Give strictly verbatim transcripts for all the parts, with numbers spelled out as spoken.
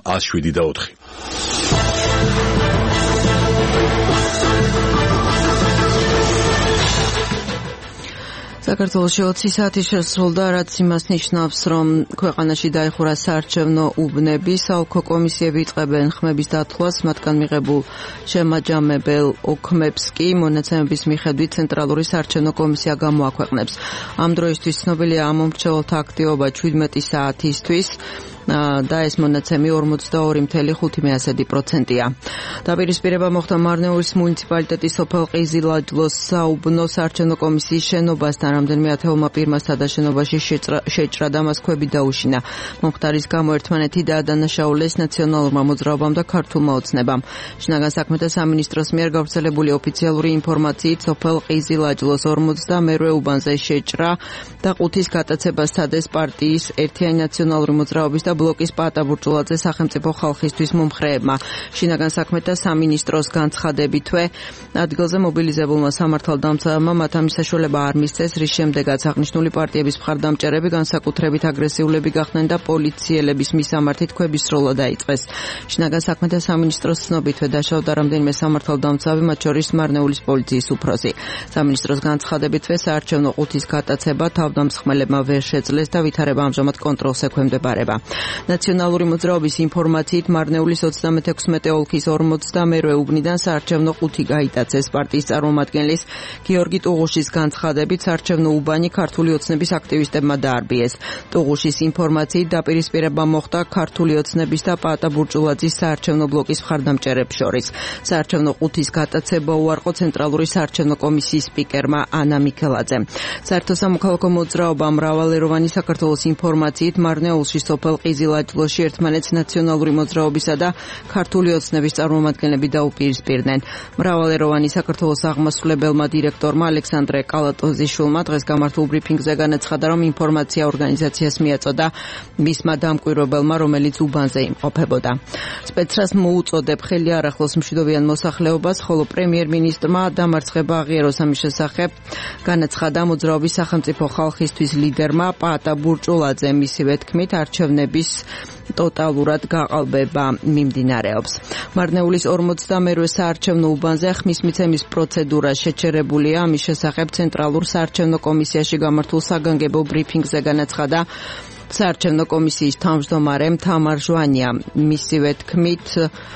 ას შვიდი და ოთხი. საქართველოში ოცი საათი შესრულდა, რაც იმას ნიშნავს, რომ ქვეყანაში დაიხურა საარჩევნო უბნები. საოლქო კომისიები იწყებენ ხმების დათვლას, მათგან მიღებულ შემაჯამებელ ოქმებს კი მონაცემების მიხედვით ცენტრალური საარჩევნო კომისია გამოაქვეყნებს. ამ დროისთვის ცნობილია ამომრჩეველთა აქტივობა შვიდმეტი საათისთვის. და ეს მონაცემი ორმოცდაორი წუთი ხუთი პროცენტია. დაპირისპირება მოხდა მარნეულის მუნიციპალიტეტის სოფელ ყიზილაჯლოს საუბნო საარჩევნო კომისიის შენობასთან. რამდენიმე ათეულმა პირმასთა და შენობაში შეჭრა და მას ქვები დაუშინა. მომხდარის გამო ერთმანეთი დაადანაშაულეს ნაციონალურმა მოძრაობამ და ქართულმა ოცნებამ. შინაგან საქმეთა სამინისტროს მიერ გავრცელებული ოფიციალური ინფორმაციით სოფელ ყიზილაჯლოს ორმოცდამერვე უბანზე შეჭრა და ყუთის გატაცება სცადეს პარტიის ერთიანი ნაციონალური მოძრაობის და ბლოკის პაატა ბურჭულაძე სახელმწიფო ხალხისთვის მომხრეებმა. შინაგან საქმეთა სამინისტროს განცხადებითვე ადგილზე მობილიზებულმა სამართალდამცავებმა მათ ამის საშუალება არ მისცეს, რის შემდეგაც აღნიშნული პარტიების მხარდამჭერები განსაკუთრებით აგრესიულები გახდნენ და პოლიციელების მისამართით ქვების სროლა დაიწყეს. შინაგან საქმეთა სამინისტროს ცნობითვე დაშავდა რამდენიმე სამართალდამცავი, მათ შორის მარნეულის პოლიციის უფროსი. სამინისტროს განცხადებითვე საარჩევნო ყუთის გატაცება თავდამსხმელებმა ვერ შეძლეს და ვითარება ამჟამად კონტროლს ექვემდებარება. ნაციონალური მოძრაობის ინფორმაციით მარნეულის ოცდამექვსმეტე ოლქის ორმოცდამერვე უბნიდან საარჩევნო ყუთი გაიტაცეს. პარტიის წარმომადგენლის გიორგი ტუღუშის განცხადებით საარჩევნო უბანი ქართული ოცნების აქტივისტებმა დაარბიეს. ტუღუშის ინფორმაციით დაპირისპირება მოხდა ქართული ოცნების და პაატა ბურჭულაძის საარჩევნო ბლოკის მხარდამჭერებს შორის. საარჩევნო ყუთის გატაცება უარყო ცენტრალური საარჩევნო კომისიის სპიკერმა ანა მიქელაძემ. საერთო სამოქალაქო მოძრაობა მრავალეროვანი საქართველოს ინფორმაციით მარნეულში სოფელ ყიზილაჯლოში ერთმანეთს ნაციონალური მოძრაობისა და ქართული ოცნების წარმომადგენლები დაუპირისპირდნენ. მრავალეროვანი საქართველოს აღმასრულებელმა დირექტორმა ალექსანდრე კალატოზიშვილმა დღეს გამართულ ბრიფინგზე განაცხადა, რომ ინფორმაცია ორგანიზაციას მიაწოდა მისმა დამკვირვებელმა, რომელიც უბანზე იმყოფებოდა. სპეცრას მოუწოდებ ხელი არ ახლოს მშვიდობიან მოსახლეობას, ხოლო პრემიერ-მინისტრმა დამარცხება აღიაროს ამის შესახებ განაცხადა მოძრაობის სახელმწიფო ხალხისთვის ლიდერმა პაატა ბურჭულაძე. მისივე თქმით, არჩევნების ტოტალურად გაყალბება მიმდინარეობს. მარნეულის ორმოცდამერვე საარჩევნო უბანზე ხმის მიცემის პროცედურა შეჩერებულია. ამის შესახებ ცენტრალურ საარჩევნო კომისიაში გამართულ საგანგებო ბრიფინგზე განაცხადა საარჩევნო კომისიის თავმჯდომარე თამარ ჟვანია. მისივე თქმით,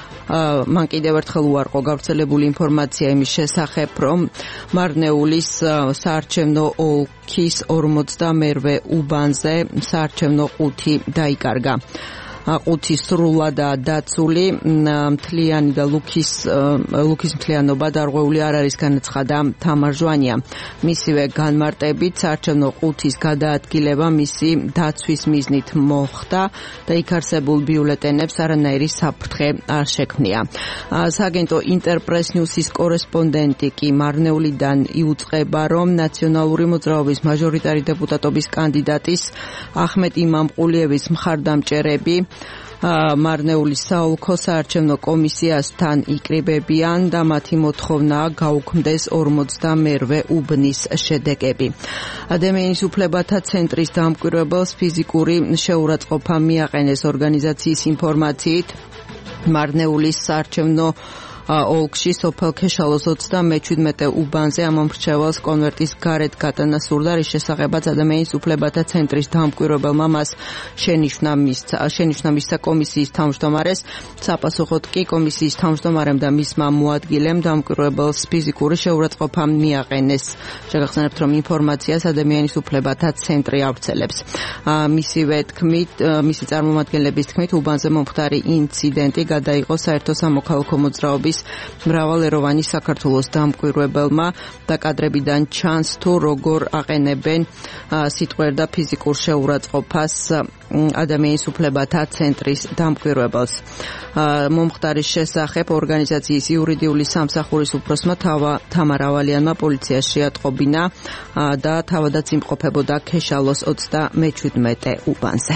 მან კიდევ ერთხელ უარყო გავრცელებული ინფორმაცია იმის შესახებ, რომ მარნეულის საარჩევნო ოლქის ორმოცდამერვე უბანზე საარჩევნო ყუთი დაიკარგა. ყუთი სრულადაა დაცული, მთლიანი და ლუქის ლუქის მთლიანობა დარღვეული არ არის, განაცხადა თამარ ჟვანია. მისივე განმარტებით საარჩევნო ყუთის გადაადგილება მისი დაცვის მიზნით მოხდა და იქ არსებულ ბიულეტენებს არანაირი საფრთხე არ შექმნია. სააგენტო ინტერპრეს ნიუსის კორესპონდენტი კი მარნეულიდან იუწყება, რომ ნაციონალური მოძრაობის მაჟორიტარი დეპუტატობის კანდიდატის ახმეტ იმამყულიევის მხარდამჭერები მარნეულის საოლქო საარჩევნო კომისიასთან იკრიბებიან და მათი მოთხოვნაა გაუქმდეს ორმოცდამერვე უბნის შედეგები. ადამიანის უფლებათა ცენტრის დამკვირვებელს ფიზიკური შეურაცხყოფა მიაყენეს. ორგანიზაციის ინფორმაციით მარნეულის საარჩევნო ოლქში სოფელ ქეშალოს ოცდამეშვიდმეტე უბანზე ამომრჩეველს კონვერტის გარეთ გატანა სურდა, რის შესახებაც ადამიანის უფლებათა ცენტრის დამკვირვებელმა მას შენიშვნა მისცა. შენიშვნა მისცა კომისიის თავმჯდომარეს. საპასუხოდ კი კომისიის თავმჯდომარემ და მისმა მოადგილემ დამკვირვებელს ფიზიკური შეურაცხყოფა მიაყენეს. შეგახსენებთ, რომ ინფორმაციას ადამიანის უფლებათა ცენტრი ავრცელებს. მისივე თქმით, მისი წარმომადგენლების თქმით, უბანზე მომხდარი ინციდენტი გადაიღო საერთო სამოქალაქო მოძრაობის მრავალეროვანი საქართველოს დამკვირვებელმა და კადრებიდან ჩანს თუ როგორ აყენებენ სიტყვიერ და ფიზიკურ შეურაცხყოფას ადამიანის უფლებათა ცენტრის დამკვირვებელს. მომხდარის შესახებ ორგანიზაციის იურიდიული სამსახურის უფროსმა თამარ ავალიანმა პოლიციაში ატყობინა და თავადაც იმყოფებოდა ქეშალოს ოცდამეშვიდმეტე უბანზე.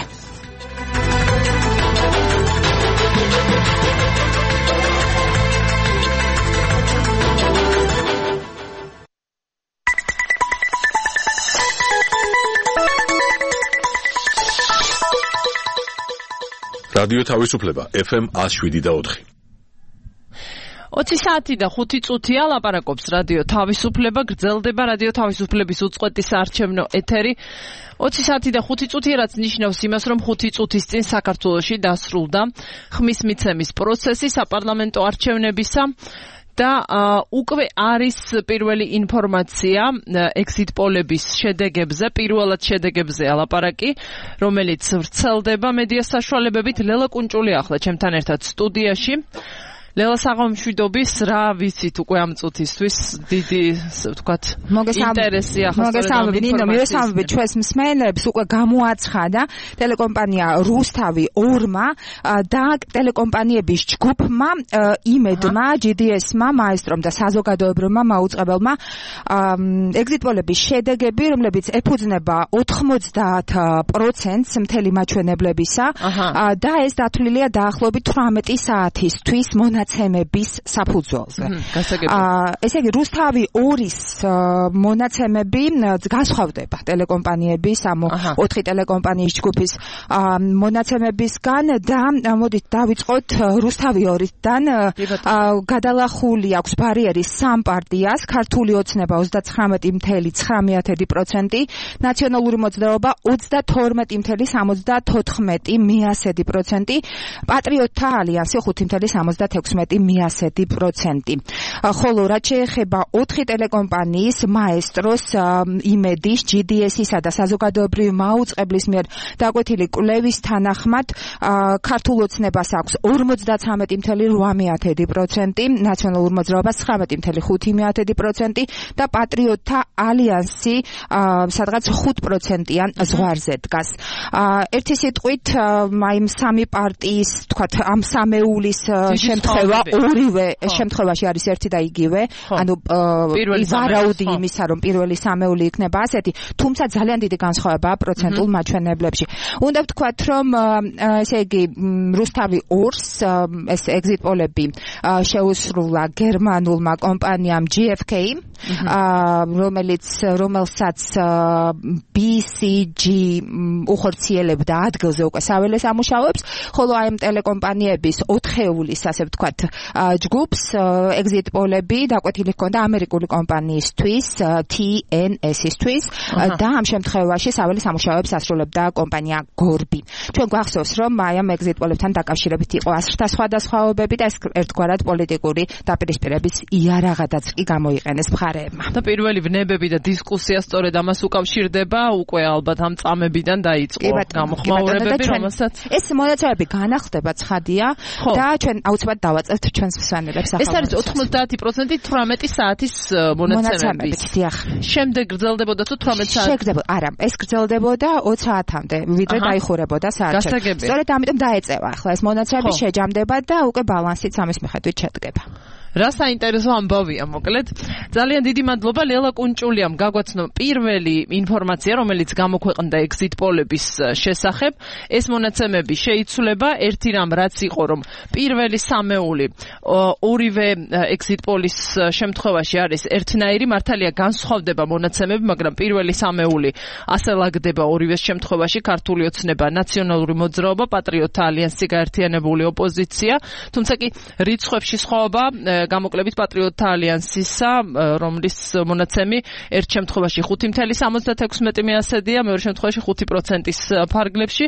რადიო თავისუფლება F M one oh seven და four. ოცი საათი და ხუთი წუთია ლაპარაკობს რადიო თავისუფლება, გრძელდება რადიო თავისუფლების უწყვეტი საარჩევნო ეთერი. ოცი საათი და ხუთი წუთია, რაც ნიშნავს იმას, რომ ხუთი წუთის წინ საქართველოში დასრულდა ხმის მიცემის პროცესი საპარლამენტო არჩევნებისა. და უკვე არის პირველი ინფორმაცია exit polების შედეგებზე, პირველად შედეგებზე ალაპარაკი, რომელიც ვრცელდება მედია საშუალებებით. ლელა კუნჭული ახლა ჩემთან ერთად სტუდიაში. ლელა, საღამომშვიდობის, რა ვიცით უკვე ამ წუთისთვის დიდი, ვთქვათ, ინტერესი ახლა მოგესალმები, ნინო, მივესალმებით ჩვენს მსმენელებს. უკვე გამოაცხადა ტელეკომპანია რუსთავი ორმა და ტელეკომპანიების ჯგუფმა, იმედმა, G D S-მა, მაესტრომ და საზოგადოებრივმა მაუწყებელმა exit polების შედეგები, რომლებიც ეფუძნება ოთხმოცდაათ პროცენტს მთელი მაჩვენებლებისა და ეს დათვლილია დაახლოებით თვრამეტი საათისთვის მონაცემების საფუძველზე. ესე იგი, რუსთავი ორის მონაცემები განსხვავდება ტელეკომპანიების, ამ ოთხი ტელეკომპანიის ჯგუფის მონაცემებისგან და მოდით დავიწყოთ რუსთავი ორისგან. გადალახული აქვს ბარიერი სამ პარტიას, ქართული ოცნება ოცდათხრამეტი წამლ ცხრამეტი პროცენტი, ნაციონალური მოძრაობა ოცდათორმეტი წამლ ოცდათოთხმეტი პროცენტი, პატრიოტთა ალიანსი ხუთი წამლ ოცდაექვსმეტი პროცენტი. ხოლო რაც შეეხება ოთხი ტელეკომპანიის, მაესტროს, იმედის, G D S-ისა და საზოგადოებრივი მაუწყებლის მიერ დაკვეთილი კვლევის თანახმად, ქართულ ოცნებას აქვს ორმოცდათრამეტი წამლ ორმოცდაოთხი პროცენტი, ნაციონალურ მოძრაობას ცხრამეტი წამლ ხუთი პროცენტი და პატრიოტთა ალიანსი სადღაც ხუთ პროცენტიან ზღვარზე დგას. ერთი სიტყვით, აი სამი პარტიის, თქვათ, ამ სამეულის შემთხვევა ორივე შემთხვევაში არის ერთი და იგივე, ანუ ვარაუდი იმისა, რომ პირველი სამეული იქნება ასეთი, თუმცა ძალიან დიდი განსხვავებაა პროცენტულ მაჩვენებლებში. უნდა ვთქვათ, რომ ესე იგი რუსთავი ორს ეს exit polები შეუსრულა გერმანულმა კომპანიამ G F K, რომელიც რომელსაც B C G უხორციელებდა ადგილზე უკვე საველეს ამუშავებს, ხოლო აი ამ ტელეკომპანიების ოთხეულის, ასე ვთქვათ, ჯგუფს exit polები დაკვეთილი ჰქონდა ამერიკული კომპანიისთვის, T N S-ისთვის და ამ შემთხვევაში საველეს ამუშავებს ასრულებდა კომპანია Gorby. ჩვენ გვახსოვს, რომ აი ამ exit poლებთან დაკავშირებით იყო ასრთა სხვადასხვაობები და ეს ერთგვარად პოლიტიკური დაპირისპირების იარაღადაც კი გამოიყენეს მხარეებმა. და პირველი ვნებები და დისკუსია სწორედ ამას უკავშირდება, უკვე ალბათ ამ წამებიდან დაიწყო გამოხმაურებები, რომელსაც ეს მონაცემები განახლდება, ცხადია და ჩვენ აუცილებლად დავაწევთ ჩვენს მსმენელებს. ეს არის ოთხმოცდაათი პროცენტი თვრამეტი საათის მონაცემების. შემდეგ გრძელდებოდა თუ თვრამეტ საათს? შეგრძელდებოდა, არა, ეს გრძელდებოდა ოც საათამდე, ვიდრე დაიხურებოდა საათში. სწორედ ამიტომ დაეწევა ახლა ეს მონაცემები შეჯამდება და უკვე ბალანსიც ამის მიხედვით შედგება. რა საინტერესო ამბავია, მოკლედ. ძალიან დიდი მადლობა ლელა კუნჭულიამ გაგვაცნო პირველი ინფორმაცია, რომელიც გამოქვეყნდა exit polების შესახებ. ეს მონაცემები შეიცვლება, ერთი რამ რაც იყო, რომ პირველი სამეული ორივე exit polis შემთხვევაში არის ერთნაირი, მართალია განსხვავდება მონაცემები, მაგრამ პირველი სამეული ასე ლაგდება ორივეს შემთხვევაში, ქართული ოცნება, ნაციონალური მოძრაობა, პატრიოტთა ალიანსი, გაერთიანებული ოპოზიცია, თუმცა კი რიცხვებში სხვაობა გამოკლებით პატრიოტთა ალიანსისა, რომლის მონაცემი ერთ შემთხვევაში ხუთი წამლ ოცდაექვსმეტი პროცენტია, მეორე შემთხვევაში ხუთი პროცენტის ფარგლებში.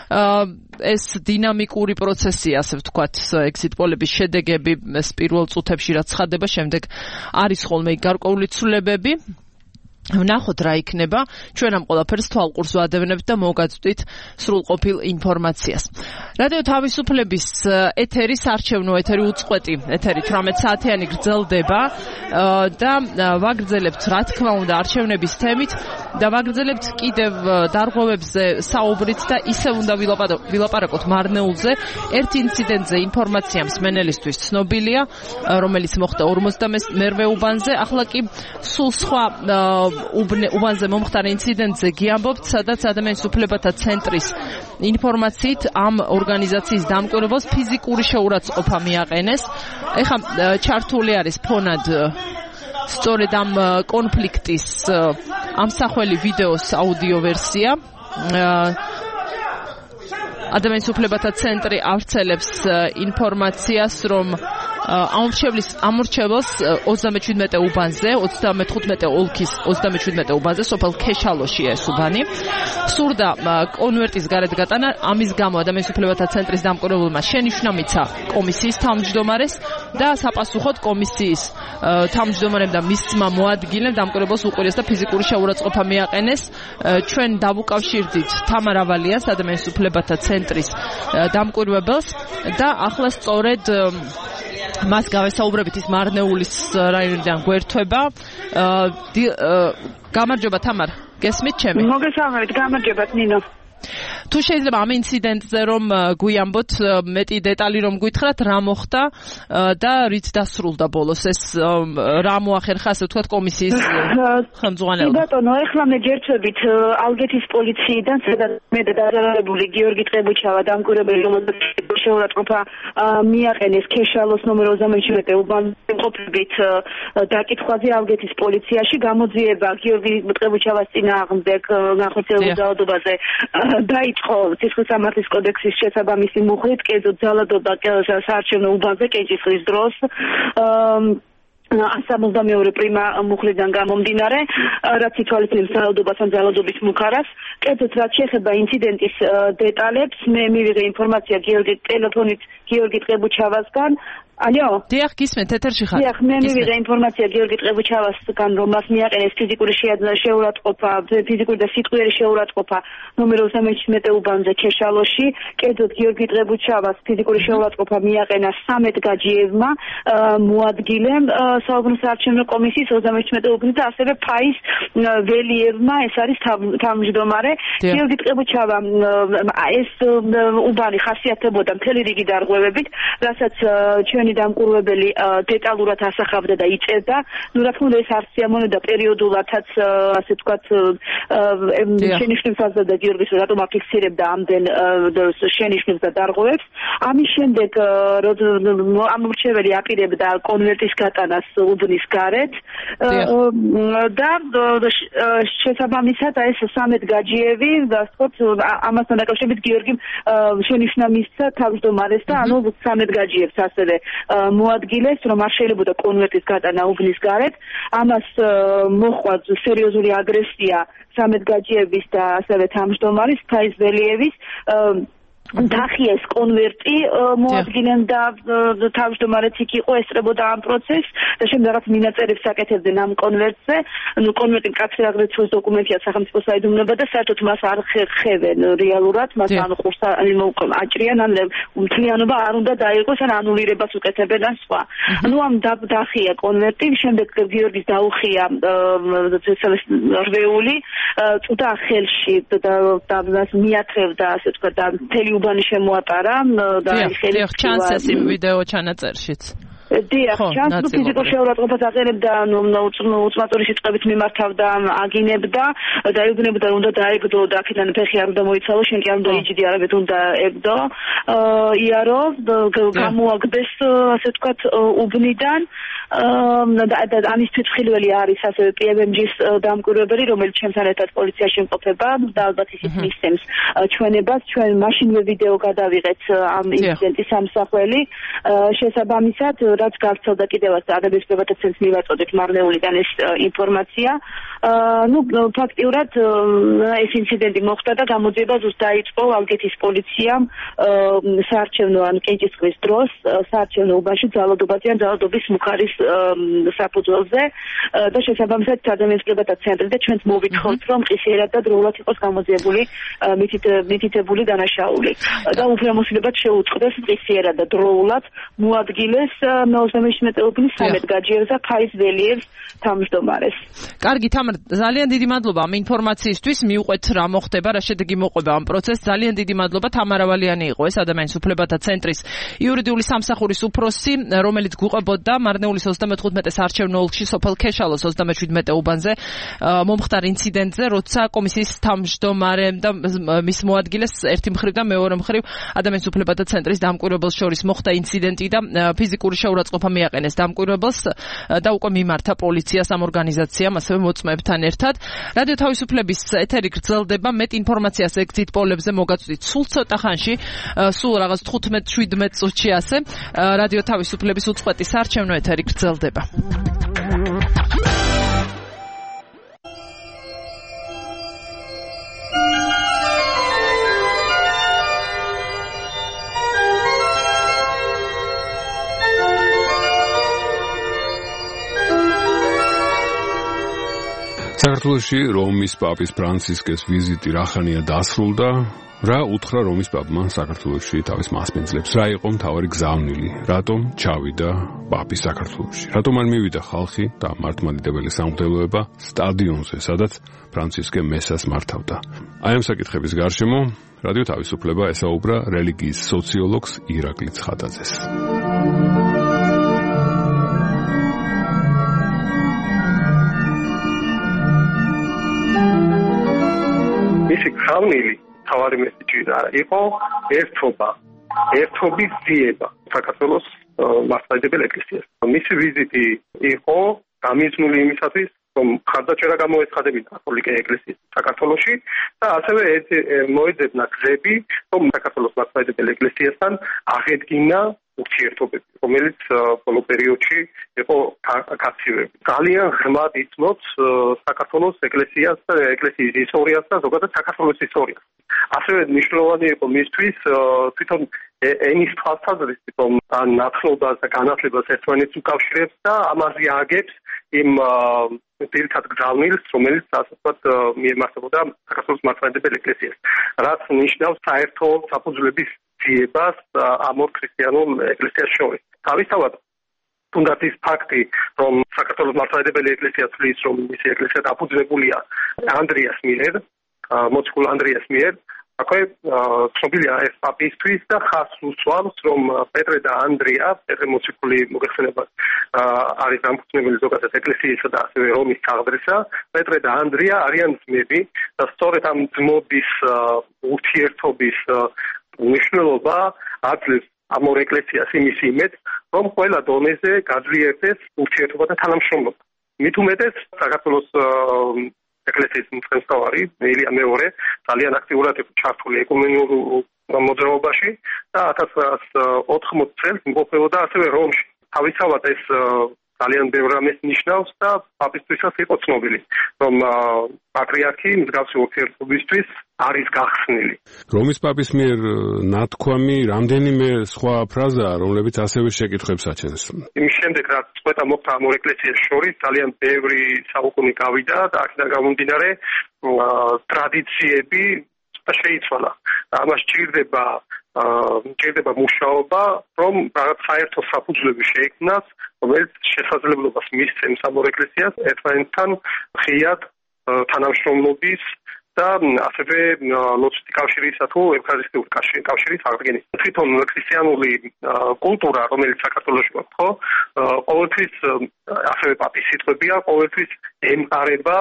ეს დინამიკური პროცესია, ასე ვთქვათ, exit polების შედეგები ეს პირველ წუთებში რაც ცხადდება, შემდეგ არის ხოლმე გარკვეული ცვლილებები. ვნახოთ რა იქნება, ჩვენ ამ ყველაფერს თვალყურს ვადევნებთ და მოგაწვდით სრულყოფილ ინფორმაციას. რადიო თავისუფლების ეთერი, საარჩევნო ეთერი, უწყვეტი ეთერი თვრამეტ საათიანი გრძელდება და ვაგრძელებთ, რა თქმა უნდა, არჩევნების თემით და ვაგრძელებთ კიდევ დარღვევებზე საუბრით და ისევ უნდა ვილაპარაკოთ მარნეულზე. ერთ ინციდენტზე ინფორმაცია მსმენელისთვის ცნობილია, რომელიც მოხდა ორმოცდამერვე უბანზე, ახლა კი სულ სხვა უბანზე მომხდარ ინციდენტზე გიამბობთ, სადაც ადამიანის უფლებათა ცენტრის ინფორმაციით ამ ორგანიზაციის დამკვირვებელს ფიზიკური შეურაცხყოფა მიაყენეს. ეხლა ჩართული არის ფონად სწორედ ამ კონფლიქტის ამსახველი ვიდეოს აუდიო ვერსია. ადამიანის უფლებათა ცენტრი ავრცელებს ინფორმაციას, რომ ამორჩევლის ამორჩეველს ოცდამეჩვიდმეტე უბანზე, ოცდამეთხუთმეტე ოლქის ოცდამეჩვიდმეტე უბანზე, სოფელ ქეშალოშია ეს უბანი. სურდა კონვერტის გარეთ გატანა, ამის გამო ადამიანის უფლებათა ცენტრის დამკვირვებელმა შენიშვნა მიცა კომისიის თავმჯდომარეს და საპასუხოდ კომისიის თავმჯდომარემ და მის ძმა მოადგილემ დამკვირვებელს უყურეს და ფიზიკური შეურაცხყოფა მიაყენეს. ჩვენ დავუკავშირდით თამარ ავალიანს, ადამიანის უფლებათა ცენტრის დამკვირვებელს და ახლა სწორედ მას გავესაუბრებით, ის მარნეულის რაიონიდან გვერდება. გამარჯობა თამარ, გესმით ჩემი? მოგესალმებით, გამარჯობათ ნინო. თუ შეიძლება ამ ინციდენტზე რომ გვიამბოთ მეტი დეტალი რომ გითხრათ რა მოხდა და რით დასრულდა ბოლოს ეს რა მოახერხა ასე ვთქვათ კომისიის ხელმძღვანელმა. ბატონო, ეხლა მე ჯერთვებით ალგეთის პოლიციიდან სადაც მე დაზარალებული გიორგი ტყებუჩავა დამკვირვებელი რომელსაც შეურაცხყოფა მიაყენეს ქეშალოს ნომერ ოცდამეჩვიდმეტე უბანზე ყოფებით დაკითხვაზე ალგეთის პოლიციაში გამოძიება გიორგი ტყებუჩავას წინააღმდეგ განხორციელებულ ძალადობაზე დაიწყო სისხლის სამართლის კოდექსის შესაბამისი მუხლით კერძო ძალადობა საარჩევნო უბანზე კენჭისყრის დროს სამოცდამეორე პრიმა მუხლიდან გამომდინარე, რაც ითვალისწინებს ძალადობას ან ძალადობის მუქარას. კერძოდ რაც შეეხება ინციდენტის დეტალებს, მე მივიღე ინფორმაცია გიორგი ტელეფონით გიორგი ტყებუჩავასგან. ალო? დიახ, გისმენთ, ეთერში ხარ. დიახ, მე მივიღე ინფორმაცია გიორგი ტყებუჩავასგან, რომ მას მიაყენეს ფიზიკური შეურაცხყოფა, ფიზიკური და სიტყვიერი შეურაცხყოფა ნომერ ოცდამეჩვიდმეტე უბანზე ქეშალოში. კერძოდ გიორგი ტყებუჩავას ფიზიკური შეურაცხყოფა მიაყენა სამედ გაჯიევმა მოადგილემ საუბრობს საარჩევნო კომისიის ოცდამეჩვიდმეტე უბნის და ასევე ფაის ველიევმა, ეს არის თავმჯდომარე. გიორგი ტყებუჩავა ეს უბანი ხასიათდებოდა მთელი რიგი დარღვევებით, რასაც ჩვენი დამკვირვებელი დეტალურად ასახავდა და იწერდა. ნუ რა თქმა უნდა ეს არ სიამოვნებდა პერიოდულადაც ასე ვთქვათ შენიშვნებსაც და გიორგის რატომ აფიქსირებდა ამდენ შენიშვნებს და დარღვევებს. ამის შემდეგ ამორჩეველი აპირებდა კონვერტის გატანას უბნის გარეთ და შესაბამისად ეს სამედ გაჯიევი და ვთქვათ ამასთან დაკავშირებით გიორგიმ შენიშვნა მისცა თავმჯდომარეს და ანუ სამედ გაჯიევს ასევე მოადგილეს, რომ არ შეიძლება კონვერტის გატანა უბნის გარეთ. ამას მოჰყვა სერიოზული აგრესია სამედ გაჯიევის და ასევე თავმჯდომარის ფაის ველიევის დახიეს კონვერტი მოადგილემ და თავმჯდომარეც იქ იყო, ესწრებოდა ამ პროცესს და შემდეგაც მინაწერებს აკეთებდნენ ამ კონვერტზე. ნუ კონვერტი მკაცრი აგრესიის დოკუმენტია სახელმწიფო საიდუმლოება და საერთოდ მას არ ხერხებენ რეალურად, მას ან ხურს აჭრიან, ან მთლიანობა არ უნდა დაიღოს, ან ანულირებას უკეთებენ ან სხვა. ნუ ამ დახია კონვერტი, შემდეგ გიორგის დაუხია რვეული, წუდა ხელში და მას მიათრევდა, ასე ვთქვათ, და მთელი უბანი შემოატარა და ხელი ჩანს ეს იმ ვიდეო ჩანაწერშიც. დიახ, ჩანს ფიზიკურ შეურაცხყოფას აყენებდა, უწმატური სიტყვებით მიმართავდა, აგინებდა, დაიუბნებოდა, უნდა დაეგდო და აქედან ფეხი არ უნდა მოიცალო, შენ კი არ უნდა იჯიდი, არამედ უნდა ეგდო. იარო, გამოაგდეს, ასე ვთქვათ, უბნიდან. და ამის თვითმხილველი არის ასევე პი ემ ჯის დამკვირვებელი, რომელიც ჩემთან ერთად პოლიციაში იმყოფება და ალბათ ისიც მისცემს ჩვენებას. ჩვენ მაშინვე ვიდეო გადავიღეთ ამ ინციდენტის სამსახველი. შესაბამისად, რაც გავრცელდა კიდევაც ადამიანის უფლებათა ცენტრს მივაწოდეთ მარნეულიდან ეს ინფორმაცია. ნუ ფაქტიურად ეს ინციდენტი მოხდა და გამოძიება ზუსტ დაიწყო ალგეთის პოლიციამ საარჩევნო ან კენჭისყრის დროს საარჩევნო უბანში ძალადობაზე ან ძალადობის მუხარის საფუძველზე და შესაბამისად ადამიანის უფლებათა ცენტრი და ჩვენც მოვითხოვთ, რომ ყისიერად და დროულად იყოს გამოძიებული მითითებული დანაშაული და უფლებამოსილებად შეუწყდეს ყისიერად და დროულად მოადგილეს ოცდამეჩვიდმეტე უბნის სამედ გაჯიევს და ფაის ველიევს თავმჯდომარეს. კარგი, თამარ, ძალიან დიდი მადლობა ამ ინფორმაციისთვის. მივყვეთ რა მოხდება, რა შედეგი მოყვება ამ პროცესს. ძალიან დიდი მადლობა. თამარ ავალიანი იყო ეს ადამიანის უფლებათა ცენტრის იურიდიული სამსახურის უფროსი, რომელიც გვუყვებოდა მარნეულის ოცდამეთხუთმეტე საარჩევნო ოლქში სოფელ ქეშალოს ოცდამეშვიდმეტე უბანზე მომხდარ ინციდენტზე, როცა კომისიის თავმჯდომარემ და მის მოადგილეს ერთი მხრივ და მეორე მხრივ ადამიანის უფლებათა ცენტრის დამკვირვებელს შორის მოხდა ინციდენტი და ფიზიკური შეურაცხყოფა მიაყენეს დამკვირვებელს და უკვე მიმართა პოლიციას ამ ორგანიზაციამ, ასევე მოწმეებთან ერთად. რადიო თავისუფლების ეთერი გრძელდება, მეტ ინფორმაციას ეგზიტ პოლებზე მოგაწვდით სულ ცოტა ხანში, სულ რაღაც თხუთმეტ შვიდმეტ წუთში ასე. რადიო თავისუფლების უწყვეტი საარჩევნო ეთერი გრძელდება. საქართველოში რომის პაპის ფრანცისკეს ვიზიტი რახანია დასრულდა. რა უთხრა რომის პაპმა საქართველოში თავის მასპინძლებს? რა იყო მთავარი გზავნილი? რატომ ჩავიდა პაპი საქართველოში? რატომ არ მივიდა ხალხი და მართლმადიდებელი სამღვდელოება სტადიონზე, სადაც ფრანცისკე მესას მართავდა? აი ამ საკითხების გარშემო რადიო თავისუფლება ესაუბრა რელიგიის სოციოლოგს ირაკლი ცხადაძეს. მისი გზავნილი თავარი მესიჯი იყო ერთობა, ერთობის ძიება საქართველოს მართლმადიდებელ ეკლესიას. მისი ვიზიტი იყო გამიზნული იმისათვის, რომ ხარდაჭერა გამოეცხადებინა კათოლიკე ეკლესიის საქართველოში და ასევე მოეძებნა გზები, რომ საქართველოს მართლმადიდებელ ეკლესიასთან აღედგინა ურთიერთობები, რომელიც ბოლო პერიოდში იყო გაცივები. ძალიან ღრმად იცნობს საქართველოს ეკლესიას და ეკლესიის ისტორიას და ზოგადად საქართველოს ისტორიას. ასევე მნიშვნელოვანი იყო მისთვის თვითონ ენის თვალსაზრისით, რომ ნაცნობას და განათლებას ერთმანეთს უკავშირებს და ამაზე აგებს იმ პირად გზავნილს, რომელიც ასე ვთქვათ მიემართებოდა საქართველოს მართლმადიდებელ ეკლესიას, რაც ნიშნავს საერთო საფუძვლების ძიებას ამ ორ ქრისტიანულ ეკლესიას შორის. თავისთავად თუნდაც ის ფაქტი, რომ საქართველოს მართლმადიდებელი ეკლესია თვლის, რომ მისი ეკლესია დაფუძნებულია ანდრიას მიერ, მოციქულ ანდრიას მიერ, აქვე ცნობილია ეს პაპისთვის და ხაზს უსვამს, რომ პეტრე და ანდრია, პეტრე მოციქული მოგეხსენება არის დამფუძნებელი ზოგადად ეკლესიისა და ასევე რომის თაღდრისა, პეტრე და ანდრია არიან ძმები და სწორედ ამ ძმობის ურთიერთობის მნიშვნელობა აძლევს ამ ორ ეკლესიას იმის იმედს, რომ ყველა დონეზე გაძლიერდეს ურთიერთობა და თანამშრომლობა. მით უმეტეს საქართველოს ეკლესიის მწყემსთავარი ილია მეორე ძალიან აქტიურად იყო ჩართული ეკუმენურ მოძრაობაში და ათას ოთხმოცდ წელს იმყოფებოდა ასევე რომში. თავისთავად ეს ძალიან ბევრ რამეს ნიშნავს და პაპისთვისაც იყო ცნობილი, რომ პატრიარქი მსგავსი ურთიერთობისთვის არის გახსნილი. რომის პაპის მიერ ნათქვამი რამდენიმე სხვა ფრაზაა, რომლებიც ასევე შეკითხვებს აჩენს. იმის შემდეგ, რაც წყვეტა მოხდა ამ ორ ეკლესიას შორის, ძალიან ბევრი საუკუნე გავიდა და აქედან გამომდინარე ტრადიციები შეიცვალა. ამას ჭირდება ჭირდება მუშაობა, რომ რაღაც საერთო საფუძვლები შეიქმნას, რომელიც შესაძლებლობას მისცემს ამ ორ ეკლესიას ერთმანეთთან ღიად თანამშრომლობის და ასევე ლოცვითი კავშირისა თუ ევქარისტიური კავშირის აღდგენის. თვითონ ქრისტიანული კულტურა, რომელიც საქართველოში გვაქვს, ხო, ყოველთვის ასევე პაპის სიტყვებია, ყოველთვის ემყარება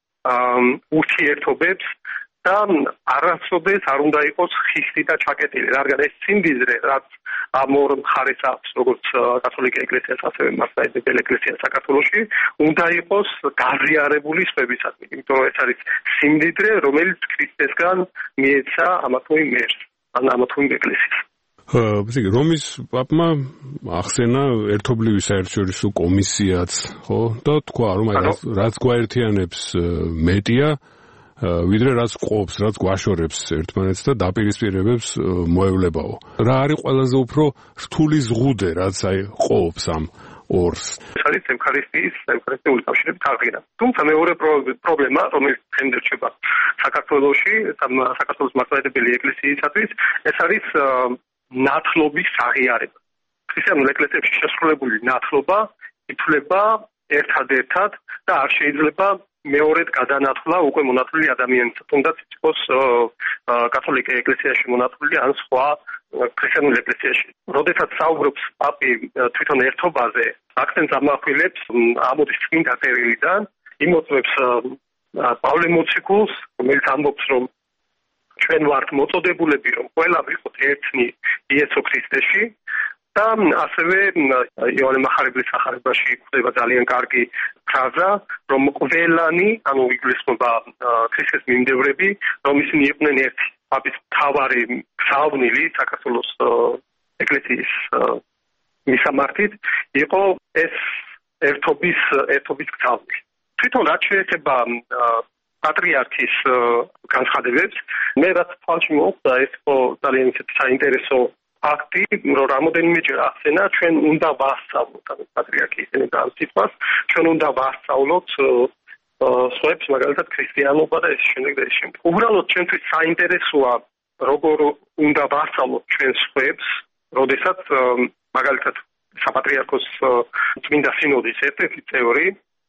ურთიერთობებს და არასოდეს არ უნდა იყოს ხისტი და ჩაკეტილი, რადგან ეს სიმდიდრე, რაც ამ ორ მხარეს აქვს, როგორც კათოლიკე ეკლესიას, ასევე მართლმადიდებელ ეკლესიას საქართველოში, უნდა იყოს გაზიარებული სხვებისადმი, იმიტომ რომ ეს არის სიმდიდრე, რომელიც ქრისტესგან მიეცა ამა თუ იმ მერს, ან ამა თუ იმ ეკლესიას. რომის პაპმა ახსენა ერთობლივი საერთაშორისო კომისიაც, ხო? და თქვა, რომ რაც გვაერთიანებს მეტია ვიდრე რაც ყოფს, რაც გვაშორებს ერთმანეთს და დაპირისპირებებს მოევლებაო. რა არის ყველაზე უფრო რთული ზღუდე, რაც აი ყოფს ამ ორს? ეს არის ევქარისტიის, ევქარისტიული კავშირების აღდგენა. თუმცა მეორე პრობლემა, რომელიც დღემდე რჩება საქართველოში, საქართველოს მართლმადიდებელი ეკლესიისათვის, ეს არის ნათლობის აღიარება. ქრისტიანულ ეკლესიებში შესრულებული ნათლობა ითვლება ერთადერთად და არ შეიძლება მეორედ გადანათვლა უკვე მონათლული ადამიანის, თუნდაც იყოს კათოლიკე ეკლესიაში მონათლული ან სხვა ქრისტიანულ ეკლესიაში. როდესაც საუბრობს პაპი თვითონ ერთობაზე, აქცენტს ამახვილებს ამოდის წმინდა წერილიდან, იმოწმებს პავლე მოციქულს, რომელიც ამბობს, რომ ჩვენ ვართ მოწოდებულები, რომ ყველა ვიყოთ ერთნი იესო ქრისტეში და ასევე იოანე მახარებლის სახარებაში გვხვდება ძალიან კარგი ფრაზა, რომ ყველანი, ანუ იგულისხმება ქრისტეს მიმდევრები, რომ ისინი იყვნენ ერთი. პაპის მთავარი გზავნილი საქართველოს ეკლესიის მისამართით იყო ეს ერთობის ერთობის გზავნილი. თვითონ რაც შეეხება პატრიარქის განცხადებებს, მე რაც თვალში მოხვდა, ეს იყო ძალიან ისეთი საინტერესო ფაქტი, რომ რამოდენიმეჯერ ახსენა, ჩვენ უნდა ვასწავლოთ, ანუ პატრიარქი ისენებდა ამ სიტყვას, ჩვენ უნდა ვასწავლოთ სხვებს, მაგალითად ქრისტიანობა და ეს შემდეგ და ეს შემდეგ. უბრალოდ ჩვენთვის საინტერესოა, როგორ უნდა ვასწავლოთ ჩვენ სხვებს, როდესაც მაგალითად საპატრიარქოს წმინდა სინოდის ერთ-ერთი წევრი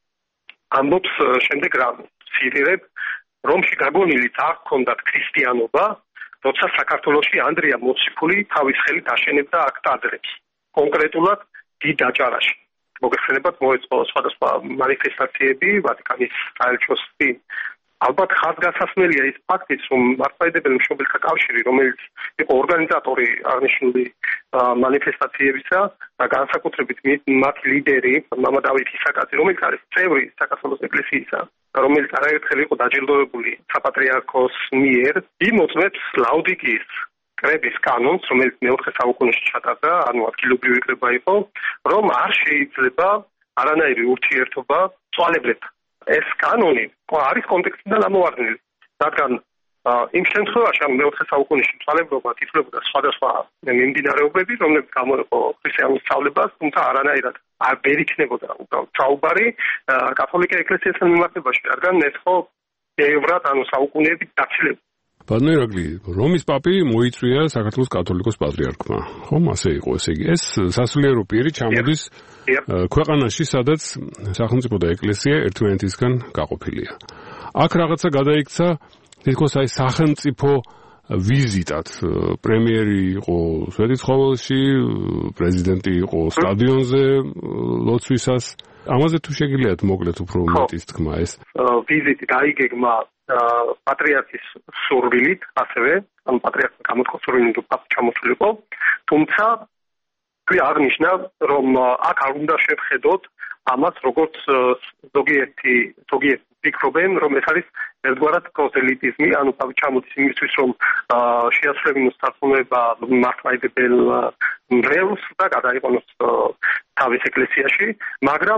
ამბობს შემდეგ რამე. ციტირებ, რომში გაგონილიც არ ჰქონდათ ქრისტიანობა, როცა საქართველოში ანდრია მოციქული თავის ხელით აშენებდა აქ ტაძრებს. კონკრეტულად დიდ აჭარაში. მოგეხსენებათ, მოეწყო სხვადასხვა მანიფესტაციები ვატიკანის საელჩოს წინ. ალბათ ხაზგასასმელია ის ფაქტიც, რომ მართლმადიდებელი მშობელთა კავშირი, რომელიც იყო ორგანიზატორი აღნიშნული მანიფესტაციებისა და განსაკუთრებით მათი ლიდერი მამა დავით ისაკაძე, რომელიც არის წევრი საქართველოს ეკლესიისა, რომელიც არაერთხელ იყო დაჯილდოებული საპატრიარქოს მიერ, იმოწმებს ლაუდიკიის კრების კანონს, რომელიც მეოთხე საუკუნეში ჩატარდა, ანუ ადგილობრივი კრება იყო, რომ არ შეიძლება არანაირი ურთიერთობა მწვალებლებთან. ეს კანონი არის კონტექსტიდან ამოვარდნილი, რადგან იმ შემთხვევაში, ანუ მეოთხე საუკუნეში მწვალებლობა თითქოსებდა სხვადასხვა მიმდინარეობები, რომლებიც გამოეყო ქრისტიანულ სწავლებას, თუმცა არანაირად არ ვერ იქნებოდა უბრალოდ საუბარი კათოლიკე ეკლესიასთან მიმართებაში, რადგან ეს ხო ევრად, ანუ საუკუნეებით დაცილებული. ბატონო ირაკლი, რომის პაპი მოიწვია საქართველოს კათოლიკოს პატრიარქმა. ხომ ასე იყო, ესე იგი, ეს სასულიერო პირი ჩამოდის ქვეყანაში, სადაც სახელმწიფო და ეკლესია ერთმანეთისგან გაყოფილია. აქ რაღაცა გადაიქცა თითქოს აი სახელმწიფო ვიზიტად. პრემიერი იყო სვეტიცხოველში, პრეზიდენტი იყო სტადიონზე ლოცვისას. ამაზე თუ შეგიძლიათ მოკლედ უფრო მეტის თქმა ეს. ვიზიტი დაიგეგმა პატრიარქის სურვილით, ასევე, ანუ პატრიარქმა გამოთქვა სურვილი, რომ პაპი ჩამოსულიყო, თუმცა კი აღნიშნა, რომ აქ არ უნდა შევხედოთ ამას, როგორც ზოგიერთი ზოგიერთი ფიქრობენ, რომ ეს არის ერთგვარად პროზელიტიზმი, ანუ პაპი ჩამოდის იმისთვის, რომ შეასრულებინოს სარწმუნოება მართლმადიდებელ მრევლს და გადაიყვანოს თავის ეკლესიაში, მაგრამ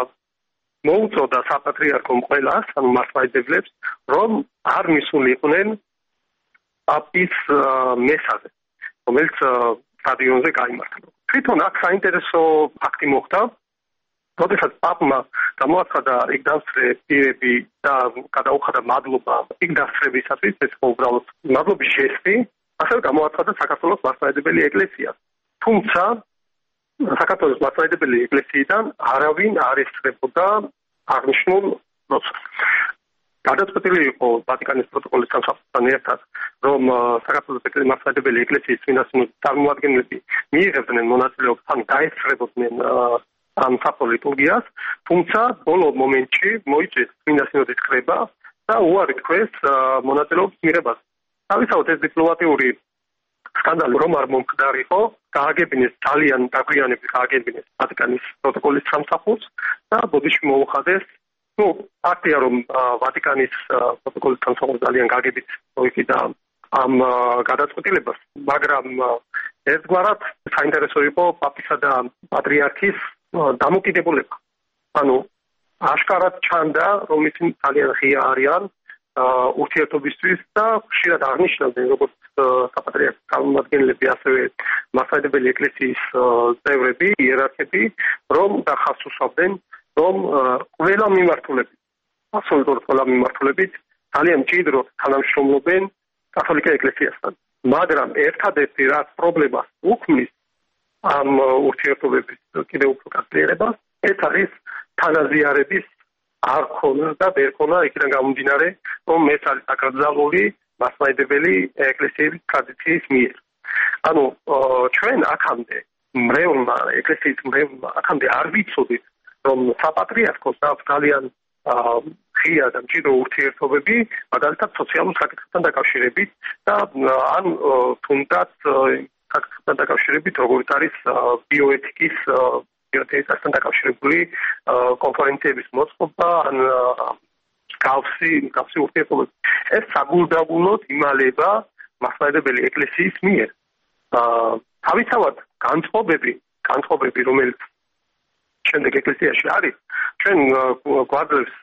მოუწოდა საპატრიარქომ ყველას, ანუ მართლმადიდებლებს, რომ არ მისულიყვნენ პაპის მესაზე, რომელიც სტადიონზე გაიმართა. თვითონ აქ საინტერესო ფაქტი მოხდა, როდესაც პაპმა გამოაცხადა იქ დასწრე პირები და გადაუხადა მადლობა იქ დასწრებისათვის, ეს უბრალოდ მადლობის ჟესტი, ასევე გამოაცხადა საქართველოს მართლმადიდებელი ეკლესია. თუმცა საქართველოს მართლმადიდებელი ეკლესიიდან არავინ არ ესწრებოდა აღნიშნულ პროცესს. გადაწყვეტილი იყო ვატიკანის პროტოკოლის განსაკუთრებთან ერთად, რომ საქართველოს მართლმადიდებელი ეკლესიის წმინდა სინოდის წარმომადგენლები მიიღებდნენ მონაწილეობას, ან დაესწრებოდნენ ამ საფო ლიტურგიას, თუმცა ბოლო მომენტში მოიწვიეს წმინდა სინოდის კრება და უარი თქვეს მონაწილეობის მიღებაზე. თავისთავად ეს დიპლომატიური სკანდალი რომ არ მომხდარიყო, გააგებინეს ძალიან დაგვიანებით გააგებინეს ვატიკანის პროტოკოლის სამსახურს და ბოდიში მოუხადეს, ну, ფაქტია რომ ვატიკანის პროტოკოლის სამსახური ძალიან გაგებით მოიყიდა ამ გადაწყვეტილებას, მაგრამ ერთგვარად საინტერესო იყო პაპისა და პატრიარქის დამოკიდებულება. ანუ აშკარად ჩანდა, რომ ისინი ძალიან ღია არიან ურთიერთობისთვის და ხშირად აღნიშნავდნენ, როგორც საპატრიარქოს წარმომადგენლები, ასევე მართლმადიდებელი ეკლესიის წევრები, იერარქები, რომ დახავს უსვამდნენ, რომ ყველა მიმართულებით, აბსოლუტურად ყველა მიმართულებით ძალიან მჭიდროდ თანამშრომლობენ კათოლიკე ეკლესიასთან. მაგრამ ერთადერთი რაც პრობლემას უქმნის ამ ურთიერთობების კიდევ უფრო გაზიარებას, ეს არის თანაზიარების არ ქონა და ვერ ქონა იქიდან გამომდინარე, რომ ეს არის აკრძალული მართლმადიდებელი ეკლესიების ტრადიციის მიერ. ანუ ჩვენ აქამდე მრევლმა ეკლესიის მრევლმა აქამდე არ ვიცოდით რომ საპატრიარქოს აქვს ძალიან ღია და მჭიდრო ურთიერთობები მაგალითად სოციალურ საკითხებთან დაკავშირებით და ან თუნდაც საკითხებთან დაკავშირებით როგორც არის ბიოეთიკის ბიოეთიკასთან დაკავშირებული კონფერენციების მოწყობა ან გავსი გავსი ურთიერთობები ეს საგულდაგულოდ იმალება მასწავლებელი ეკლესიის მიერ თავისთავად განწყობები განწყობები რომელიც შემდეგ ეკლესიაში არის ჩვენ გვაძლევს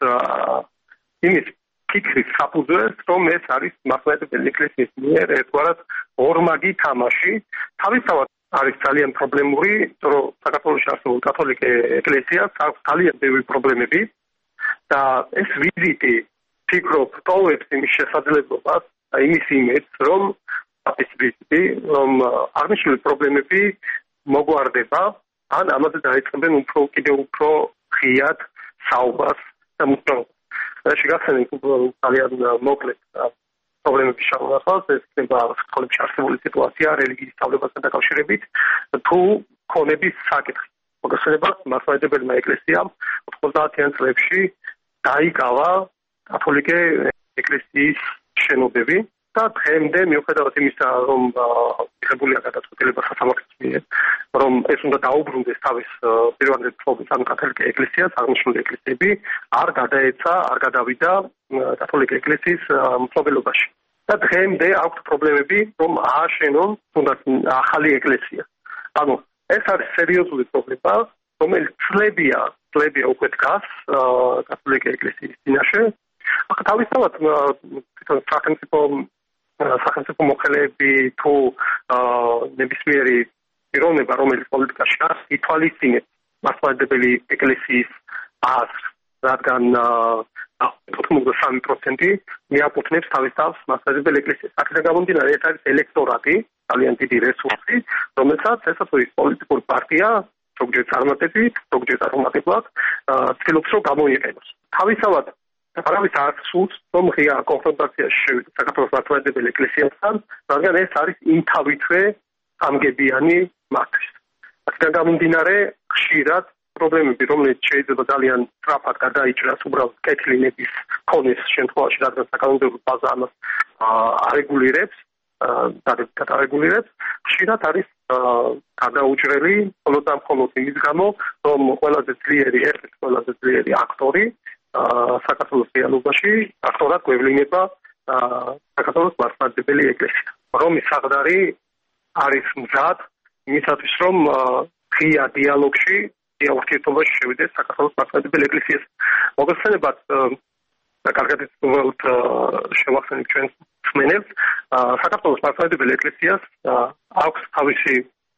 იმის ფიქრის საფუძველს რომ ეს არის მასწავლებელი ეკლესიის მიერ ერთგვარად ორმაგი თამაში თავისთავად არის ძალიან პრობლემური რომ საქართველოში არსებულ კათოლიკე ეკლესიას აქვს ძალიან ბევრი პრობლემები და ეს ვიზიტი ფიქრობ ტოვებს იმის შესაძლებლობას და იმის იმედს რომ ეს ვიზიტი რომ აღნიშნული პრობლემები მოგვარდება ან ამაზე დაიწყებენ უფრო კიდევ უფრო ღიად საუბარს და მუშაობას. შეგახსენებთ ძალიან მოკლედ პრობლემების შევასრულოთ ეს ხდება სკოლებში არსებული სიტუაცია რელიგიის სწავლებასთან დაკავშირებით თუ ქონების საკითხი. მოგესალმებით მასწავლებელმა ეკლესიამ ოცდაათიან წლებში დაიკავა კათოლიკე ეკლესიის შენობები და დღემდე მიუხედავად იმისა რომ მიღებულია გადაწყვეტილება სასამართლოს მიერ რომ ეს უნდა დაუბრუნდეს თავის პირვანდელ ფლობის ან კათოლიკე ეკლესიას აღნიშნული ეკლესიები არ გადაეცა არ გადავიდა კათოლიკე ეკლესიის მფლობელობაში და დღემდე აქვს პრობლემები რომ ააშენონ თუნდაც ახალი ეკლესია ანუ ეს არის სერიოზული პრობლემა რომელიც წლებია წლებია უკვე დგას კათოლიკე ეკლესიის წინაშე თავისთავად თვითონ სახელმწიფო სახელმწიფო მოხელეები თუ ნებისმიერი პიროვნება რომელიც პოლიტიკაში არის ითვალისწინებს მასწავლებელი ეკლესიის აზრს რადგან ოცდამსამი პროცენტი მიაკუთვნებს თავის თავს მასწავლებელი ეკლესიას. აქედან გამომდინარე ეს არის ელექტორატი ძალიან დიდი რესურსი რომელსაც ესა თუ ის პოლიტიკური პარტია ზოგჯერ წარმატებით ზოგჯერ წარმატებულად ცდილობს რომ გამოიყენოს. თავისთავად არავის არ სურს რომ ღია კონფრონტაციაში შევიდეთ საქართველოს მასწავლებელი ეკლესიასთან, რადგან ეს არის იმთავითვე სამგებიანი მათთვის. აქედან გამომდინარე ხშირად პრობლემები, რომელიც შეიძლება ძალიან სწრაფად გადაიჭრას უბრალოდ კეთილინების ქონის შემთხვევაში, რადგან საკანონმდებლო ბაზა ამას არეგულირებს, გადარეგულირებს, ხშირად არის გადაუჭრელი მხოლოდ და მხოლოდ იმის გამო, რომ ყველაზე ძლიერი ერთ-ერთი ყველაზე ძლიერი აქტორი საქართველოს რეალობაში აქტორად გვევლინება საქართველოს მასწავლებელი ეკლესია. რომის საღდარი არის მზად იმისათვის, რომ ღია დიალოგში, ღია ურთიერთობაში შევიდეს საქართველოს მასწავლებელი ეკლესიას. მოგესალმებით და კარგად ვთქვათ შევახსენებ ჩვენს მსმენელს, საქართველოს მასწავლებელი ეკლესიას აქვს თავისი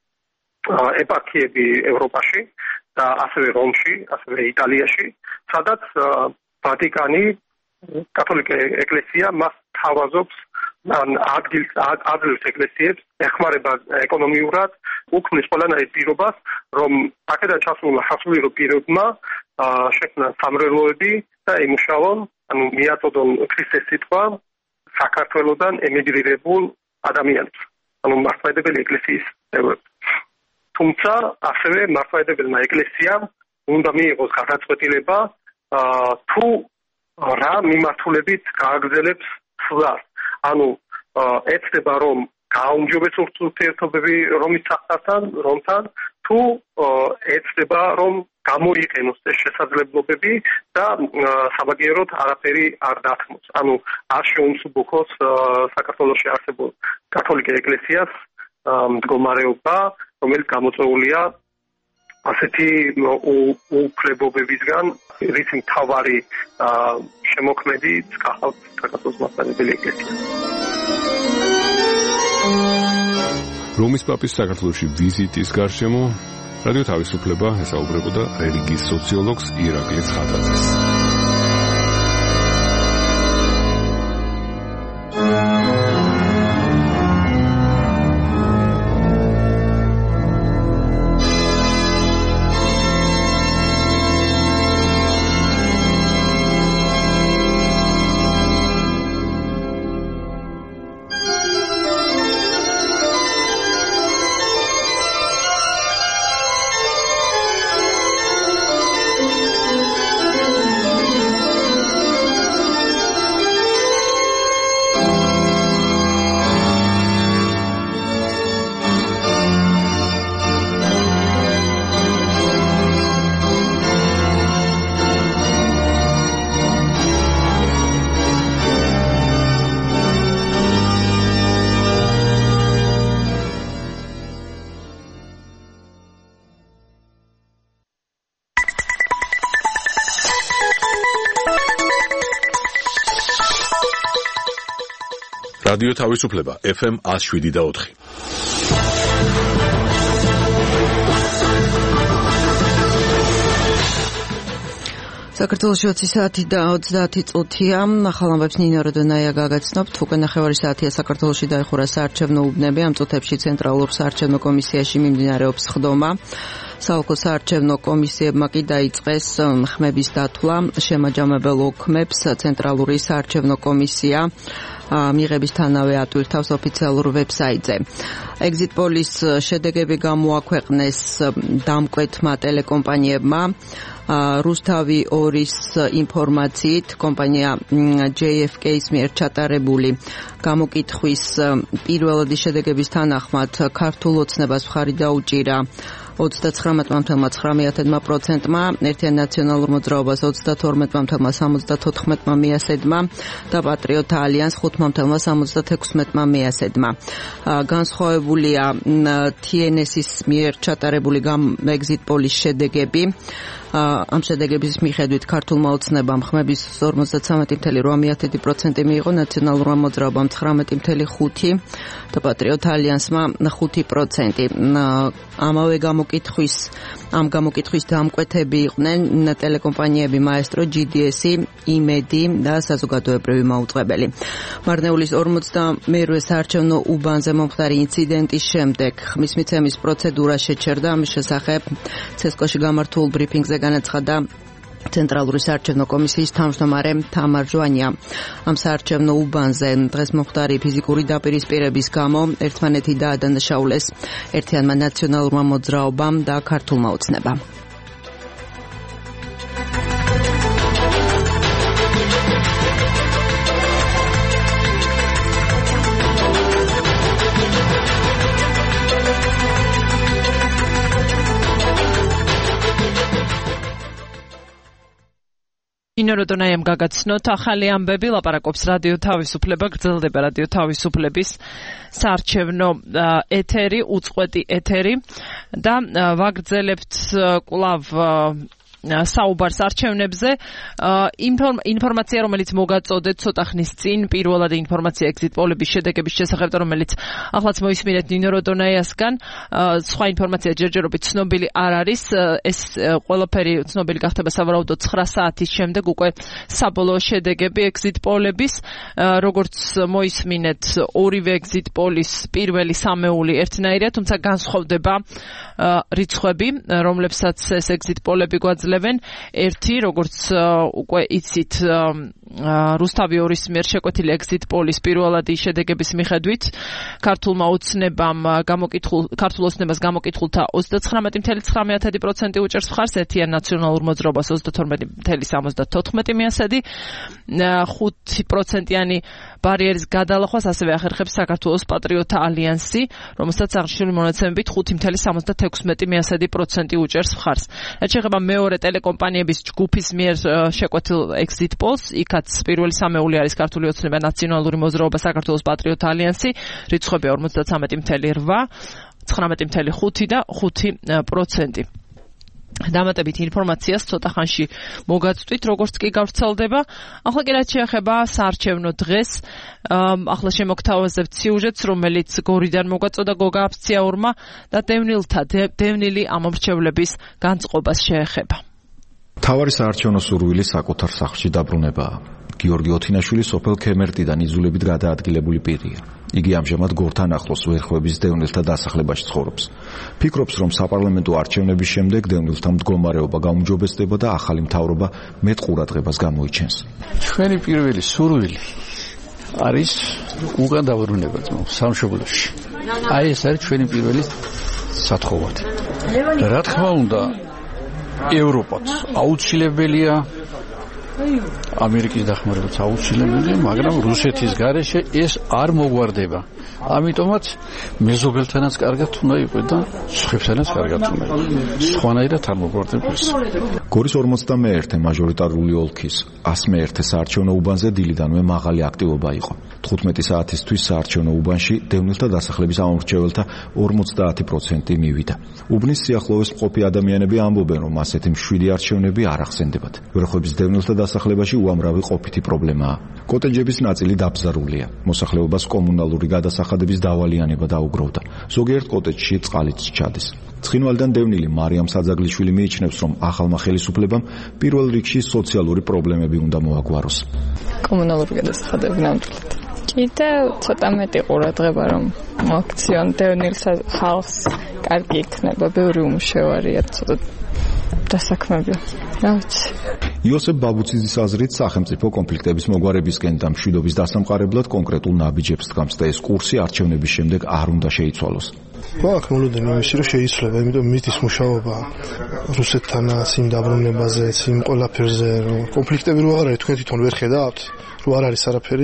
ეპარქიები ევროპაში და ასევე რომში, ასევე იტალიაში, სადაც ვატიკანი კათოლიკე ეკლესია მას თავაზობს ან ადგილს აძლევს ეკლესიებს ეხმარება ეკონომიურად უქმნის ყველანაირ პირობას რომ აქედან ჩასულმა სასულიერო პირებმა შექმნან სამრევლოები და იმუშაონ ანუ მიაწოდონ ქრისტეს სიტყვა საქართველოსდან ემიგრირებულ ადამიანებს ანუ მასწავლებელი ეკლესიის წევრებს თუმცა ასევე მასწავლებელმა ეკლესიამ უნდა მიიღოს გადაწყვეტილება თუ რა მიმართულებით გააგრძელებს სვლას ანუ ეცდება რომ გააუმჯობესოს ურთიერთობები რომის სახალხთან რომთან თუ ეცდება რომ გამოიყენოს ეს შესაძლებლობები და საბაგიეროდ არაფერი არ დათმოს ანუ არ შეუმსუბუქოს საქართველოში არსებულ კათოლიკე ეკლესიას მდგომარეობა რომელიც გამოწვეულია ასეთი უფლებობებისგან რის მთავარი შემოქმედი გახავთ საქართველოს მასწავლებელი ეკლესია. რომის პაპის საქართველოში ვიზიტის გარშემო რადიო თავისუფლება ესაუბრებოდა რელიგიის სოციოლოგს ირაკლი ცხადაძეს. რადიო თავისუფლება ეფ ემ one oh seven და four. საქართველოში ოცი საათი და ოცდაათი წუთია. ახალ ამბებს ნინო როდონაია გაგაცნობთ. უკვე ნახევარი საათია საქართველოში დაიხურა საარჩევნო უბნები. ამ წუთებში ცენტრალურ საარჩევნო კომისიაში მიმდინარეობს ხდომა. საოლქო საარჩევნო კომისიებმა კი დაიწყეს ხმების დათვლა. შემაჯამებელ ოქმებს ცენტრალური საარჩევნო კომისია მიღებისთანავე ატვირთავს ოფიციალურ ვებსაიტზე. Exit Polls შედეგები გამოაქვეყნეს დამკვეთმა ტელეკომპანიებმა. რუსთავი ორის ინფორმაციით კომპანია ჯეი ეფ კეის მიერ ჩატარებული გამოკითხვის პირველადი შედეგების თანახმად ქართულ ოცნებას მხარი დაუჭირა ოცდათხრამეტ მამთელმა ცხრამეტმა პროცენტმა, ერთიან ნაციონალურ მოძრაობას ოცდათორმეტ მამთელმა სამოცდათოთხმეტმა მეასედმა და პატრიოტთა ალიანს ხუთ მამთელმა სამოცდათექვსმეტმა მეასედმა. განსხვავებულია თი ენ ეს-ის მიერ ჩატარებული Exit Polls შედეგები. ამ შედეგების მიხედვით ქართულმა ოცნებამ ხმების ორმოცდათვრამეტი წუთი ორი პროცენტი მიიღო, ნაციონალურმა მოძრაობამ ცხრამეტი წუთი ხუთი და პატრიოტთა ალიანსმა ხუთი პროცენტი. ამავე გამოკითხვის ამ გამოკითხვის დამკვეთები იყვნენ ტელეკომპანიები მაესტრო, ჯი დი ესი, იმედი და საზოგადოებრივი მაუწყებელი. მარნეულის ორმოცდამერვე საარჩევნო უბანზე მომხდარი ინციდენტის შემდეგ ხმის მიცემის პროცედურა შეჩერდა. ამის შესახებ ცესკოში გამართულ ბრიფინგზე განაცხადა ცენტრალური საარჩევნო კომისიის თავმჯდომარე თამარ ჟვანია. ამ საარჩევნო უბანზე დღეს მომხდარი ფიზიკური დაპირისპირების გამო ერთმანეთი დაადანაშაულეს ერთიანმა ნაციონალურმა მოძრაობამ და ქართულმა ოცნებამ. ნინო როდონაიამ გაგაცნოთ. ახალი ამბები, ლაპარაკობს რადიო თავისუფლება, გრძელდება რადიო თავისუფლების საარჩევნო ეთერი, უწყვეტი ეთერი და ვაგრძელებთ კვლავ საუბარს არჩევნებზე. ინფორმაცია, რომელიც მოგაწოდეთ ცოტა ხნის წინ, პირველადი ინფორმაცია Exit Polls-ების შედეგების შესახებ, რომელიც ახლაც მოისმინეთ ნინო როდონაიასგან. სხვა ინფორმაცია ჯერჯერობით ცნობილი არ არის. ეს ყველაფერი ცნობილი გახდება სავარაუდოდ ცხრა საათის შემდეგ, უკვე საბოლოო შედეგები Exit Polls-ების. როგორც მოისმინეთ, ორივე Exit Polls-ის პირველი სამეული ერთნაირია, თუმცა განსხვავდება რიცხვები, რომლებსაც ეს Exit Polls-ები გვაძლევენ. ერთი, როგორც უკვე იცით, რუსთავი ორის მიერ შეკვეთილი Exit Polls-ის პირველადი შედეგების მიხედვით ქართულმა ოცნებამ გამოკითხულ ქართულ ოცნებას გამოკითხულთა ოცდაცხრამეტი წუთი ცხრამეტი პროცენტი უჭერს მხარს, ერთიან ნაციონალურ მოძრაობას ოცდათორმეტი წუთი სამოცდათოთხმეტი მეასედი. ხუთი პროცენტიანი ბარიერის გადალახვას ასევე ახერხებს საქართველოს პატრიოტთა ალიანსი, რომელსაც აღნიშნული მონაცემებით ხუთი წუთი სამოცდათექვსმეტი მეასედი პროცენტი უჭერს მხარს. რაც შეეხება მეორე ტელეკომპანიების ჯგუფის მიერ შეკვეთილ Exit Polls, იქაც პირველი სამეული არის ქართული ოცნება, ნაციონალური მოძრაობა, საქართველოს პატრიოტთა ალიანსი, რიცხვები ორმოცდათვრამეტი წუთი ორი, ცხრამეტი წუთი ხუთი და ხუთი პროცენტი. დამატებით ინფორმაციას ცოტა ხანში მოგაწვით, როგორც კი გავრცელდება. ახლა კი რაც შეეხება საარჩევნო დღეს, ახლა შემოგთავაზებთ სიუჟეტს, რომელიც გორიდან მოგაწოდა გოგა აფციაურმა და დევნილთა დევნილი ამომრჩევლების განწყობას შეეხება. მთავარი საარჩევნო სურვილი საკუთარ სახლში დაბრუნებაა. გიორგი ოთინაშვილი სოფელ ქემერტიდან იზოლებით გადაადგილებული პირია. იგი ამჟამად გორთან ახლოს ვერხვების დევნილთა დასახლებაში ცხოვრობს. ფიქრობს, რომ საპარლამენტო არჩევნების შემდეგ დევნილთა მდგომარეობა გაუმჯობესდება და ახალი მთავრობა მეტ ყურადღებას გამოიჩენს. ჩვენი პირველი სურვილი არის უკან დაბრუნება სამშობლოში. აი ეს არის ჩვენი პირველი სათხოვათი. რა თქმა უნდა, ევროპაც აუცილებელია, ამერიკის დახმარებაც აუცილებელია, მაგრამ რუსეთის გარეშე ეს არ მოგვარდება. ამიტომაც მეზობელთანაც კარგად უნდა იყოს და სხვებთანაც კარგად უნდა იყოს. სხვანაირად არ მოგვარდება. გორის ორმოცდამეერთე მაჟორიტარული ოლქის ასმეერთე საარჩევნო უბანზე დილიდანვე მაღალი აქტივობა იყო. თხუთმეტი საათისთვის საარჩევნო უბანში დევნილთა დასახლების ამომრჩეველთა ორმოცდაათი პროცენტი მივიდა. უბნის სიახლოვეს მყოფი ადამიანები ამბობენ, რომ ასეთი მშვიდი არჩევნები არ ახსენდებათ. ვერხვების დევნილთა დასახლებაში უამრავი ყოფითი პრობლემაა. კოტეჯების ნაწილი დაბზარულია. მოსახლეობას კომუნალური გადასახადების დავალიანება დაუგროვდა. ზოგიერთ კოტეჯში წყალიც ჩადის. ცხინვალიდან დევნილი მარიამ საძაგლიშვილი მიიჩნევს, რომ ახალმა ხელისუფლებამ პირველ რიგში სოციალური პრობლემები უნდა მოაგვაროს. კომუნალური გადასახადები ნამდვილად. კიდევ ცოტა მეტი ყურადღება რომ მოაქციონ დევნილ ხალხს, კარგი იქნება, ბევრი უმუშევარია, ცოტა დასაქმებია. რა ვიცი. იოსებ ბაბუციძის აზრით სახელმწიფო კონფლიქტების მოგვარებისკენ და მშვიდობის დასამყარებლად კონკრეტულ ნაბიჯებს დგამს და ეს კურსი არჩევნების შემდეგ არ უნდა შეიცვალოს. აქ მოლოდინი იმისი რომ შეიცვლება, იმიტომ მისთვის მუშაობა რუსეთთანაც, იმ დაბრუნებაზეც, იმ ყველაფერზე, რომ კონფლიქტები რო არ არის, თქვენ თვითონ ვერ ხედავთ, რომ არ არის არაფერი.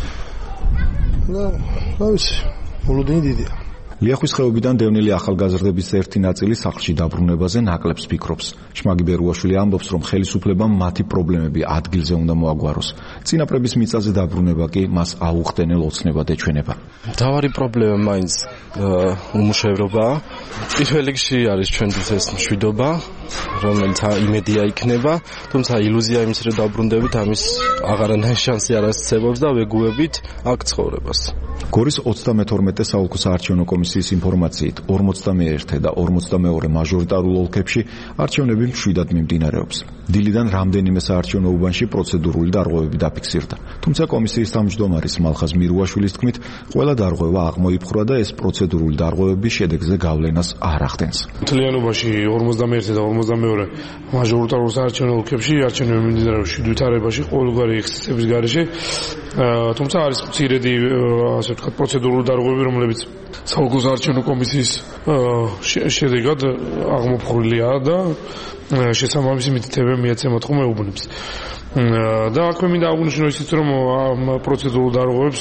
და რა ვიცი, მოლოდინი დიდია. ლიახვის ხეობიდან დევნილი ახალგაზრდების ერთი ნაწილი სახლში დაბრუნებაზე ნაკლებს ფიქრობს. შმაგი ბერუაშვილი ამბობს, რომ ხელისუფლებამ მათი პრობლემები ადგილზე უნდა მოაგვაროს. წინაპრების მიწაზე დაბრუნება კი მას აუხდენელ ოცნებად ეჩვენება. მთავარი პრობლემა მაინც უმუშევრობაა. პირველ რიგში არის ჩვენთვის ეს მშვიდობა, რომელიც იმედია იქნება, თუმცა ილუზია იმის, რომ დაბრუნდებით, ამის აღარანაირი შანსი არ ასწევობს და ვეგუებით აქ ცხოვრებას. გორის ოცდამეთორმეტე საოლქო საარჩევნო კომისიის ინფორმაციით ორმოცდამეერთე და ორმოცდამეორე მაჟორიტარულ ოლქებში არჩევნები მშვიდად მიმდინარეობს. დილიდან რამდენიმე საარჩევნო უბანში პროცედურული დარღვევები დაფიქსირდა. თუმცა კომისიის თავმჯდომარის მალხაზ მირუაშვილის თქმით, ყველა დარღვევა აღმოიფხვრა და ეს პროცედურული დარღვევები შედეგზე გავლენას არ ახდენს. მთლიანობაში ორმოცდამეერთე და ორმოცდამეორე მაჟორიტარულ საარჩევნო ოლქებში არჩევნები მიმდინარეობს შვიდ ვითარებაში ყოველგვარი ექსცესების გარეშე. თუმცა არის მცირედი ასე ვთქვათ პროცედურული დარღვევები, რომლებიც საოლქო საარჩევნო კომისიის შედეგად აღმოფხვრილია და შესაბამისი მითითებები მიეცემათ ხომ ეუბნებს. და აქვე მინდა აღვნიშნო ისიც, რომ პროცედურულ დარღვევებს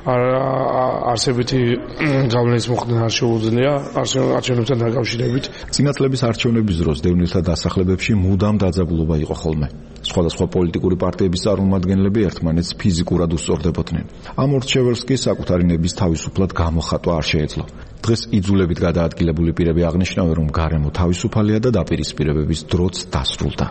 არსებითი გავლენის მოხდენა არ შეუძლია არჩევნებთან დაკავშირებით. წინა წლების არჩევნების დროს დევნილთა დასახლებებში მუდამ დაძაბულობა იყო ხოლმე. სხვადასხვა პოლიტიკური პარტიების წარმომადგენლები ერთმანეთს ფიზიკურად უსწორდებოდნენ. ამ ორჩეველს კი საკუთარი ნების თავისუფლად გამოხატვა არ შეეძლო. დღეს იძულებით გადაადგილებული პირები აღნიშნავენ, რომ გარემო თავისუფალია და დაპირისპირებების დროც დასრულდა.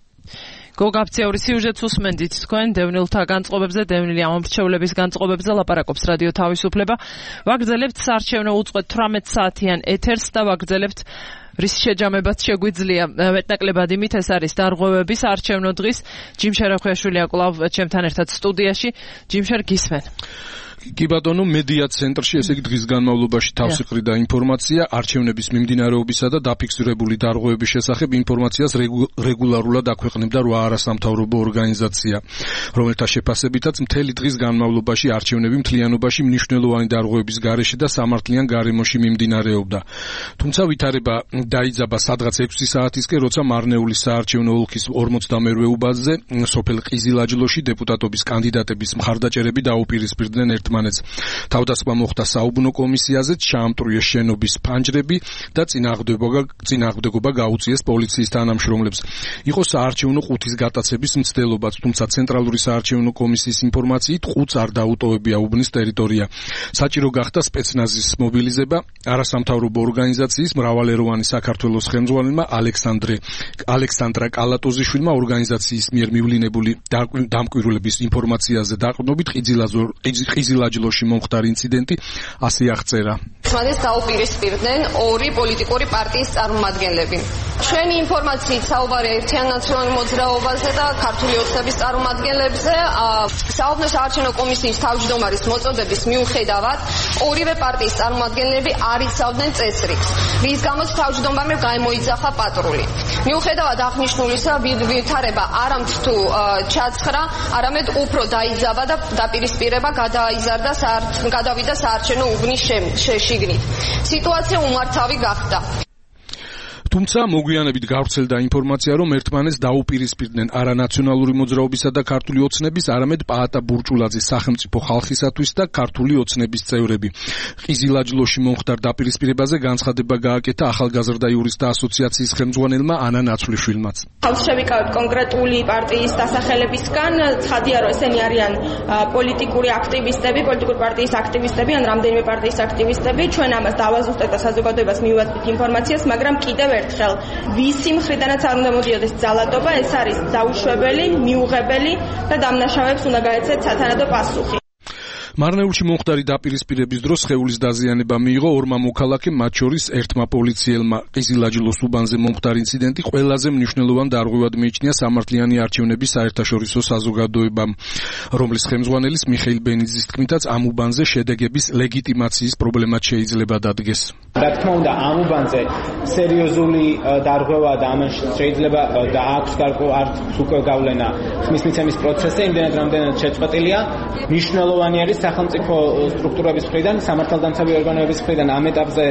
გოგაფციური სიუჟეტს უსმენდით თქვენ დევნილთა განწყობებზე, დევნილი ამომრჩევლების განწყობებზე ლაპარაკობს რადიო თავისუფლება. ვაგრძელებთ საარჩევნო უწყვეტ თვრამეტ საათიან ეთერს და ვაგრძელებთ რის შეჯამებაც შეგვიძლია მეტნაკლებად იმით, ეს არის დარღვევების არჩევნო დღის. ჯიმ შერახვიაშვილი აკვლავ ჩემთან ერთად სტუდიაში. ჯიმ შერ გისმენ. კი ბატონო, მედია ცენტრში, ესე იგი დღის განმავლობაში თავსიყრიდა ინფორმაცია არჩევნების მიმდინარეობისა და დაფიქსირებული დარღვევების შესახებ. ინფორმაციას რეგულარულად აქვეყნებდა რვა არასამთავრობო ორგანიზაცია, რომელთა შეფასებითაც მთელი დღის განმავლობაში არჩევნები მთლიანობაში მნიშვნელოვანი დარღვევების გარეშე და სამართლიან გარემოში მიმდინარეობდა. თუმცა ვითარება დაიძაბა სადღაც ექვსი საათისკენ, როცა მარნეულის საარჩევნო ოლქის ორმოცდამეორე უბანზე სოფელ ყიზილაჯლოში დეპუტატობის კანდიდატების მხარდაჭერები დაუპირისპირდნენ ერთ თავდასხმა მოხდა საუბნო კომისიაზე, ჩაამტვრიეს შენობის ფანჯრები და წინააღმდეგობა გაუწიეს პოლიციის თანამშრომლებს. იყო საარჩევნო ყუთის გატაცების მცდელობაც, თუმცა ცენტრალური საარჩევნო კომისიის ინფორმაციით ყუთს არ დაუტოვებია უბნის ტერიტორია. საჭირო გახდა სპეცნაზის მობილიზება. არასამთავრობო ორგანიზაციის მრავალეროვანი საქართველოს ხელმძღვანელმა ალექსანდრე ალექსანდრა კალატოზიშვილმა ორგანიზაციის მიერ მივლინებული დამკვირვებლების ინფორმაციაზე დაყრდნობით ყიზილაჯლოში ლაჯლოში მომხდარი ინციდენტი ასე აღწერა. ხმადეს დაუპირისპირდნენ ორი პოლიტიკური პარტიის წარმომადგენლები. ჩვენი ინფორმაციით საუბარი ერთიანნაციონალურ მოძრაობაზე და ქართული ოცნების წარმომადგენლებზე, საუბნო საარჩევნო კომისიის თავმჯდომარის მოწოდების მიუხედავად, ორივე პარტიის წარმომადგენლები არ იცავდნენ წესრიგს, რის გამოც თავმჯდომარემ გამოიძახა პატრული. მიუხედავად აღნიშნულისა, ვითარება არამთ თუ ჩაცხრა, არამედ უფრო დაიძაბა და დაპირისპირება გადაიზარდა გადავიდა საარჩევნო უბნის შიგნით. სიტუაცია უმართავი გახდა. თუმცა მოგვიანებით გავრცელდა ინფორმაცია, რომ ერთმანეთს დაუპირისპირდნენ არა ნაციონალური მოძრაობისა და ქართული ოცნების, არამედ პაატა ბურჭულაძის სახელმწიფო ხალხისათვის და ქართული ოცნების წევრები. ყიზილაჯლოში მომხდარ დაპირისპირებაზე განცხადება გააკეთა ახალგაზრდა იურისტთა ასოციაციის ხელმძღვანელმა ანა ნაცვლიშვილმაც. ხალხს შევიკავეთ კონკრეტული პარტიის დასახელებისგან, ცხადია, რომ ესენი არიან პოლიტიკური აქტივისტები, პოლიტიკური პარტიის აქტივისტები ან რამდენიმე პარტიის აქტივისტები. ჩვენ ამას დავაზუსტეთ და საზოგადოებას მივაწვდით ინფორმაციას, მაგრამ კიდევ ერთხელ ვისი მხრიდანაც არ უნდა მოდიოდეს ძალადობა, ეს არის დაუშვებელი, მიუღებელი და დამნაშავეებს უნდა გაეცეთ სათანადო პასუხი. მარნეულში მომხდარი დაპირისპირების დროს სხეულის დაზიანება მიიღო ორმა მოქალაქემ, მათ შორის ერთმა პოლიციელმა. ყიზილაჯლოს უბანზე მომხდარი ინციდენტი ყველაზე მნიშვნელოვან დარღვევად მიიჩნია სამართლიანი არჩევნების საერთაშორისო საზოგადოებამ, რომლის ხელმძღვანელის მიხეილ ბენიძის თქმითაც ამ უბანზე შედეგების ლეგიტიმაციის პრობლემაც შეიძლება დადგეს. რა თქმა უნდა, ამ უბანზე სერიოზული დარღვევა და ამან შეიძლება და აქვს გარკვეულ უკვე გავლენა ხმის მიცემის პროცესზე, იმდენად რამდენად შეწყვეტილია. მნიშვნელოვანი არის სახელმწიფო სტრუქტურების მხრიდან, სამართალდამცავი ორგანოების მხრიდან ამ ეტაპზე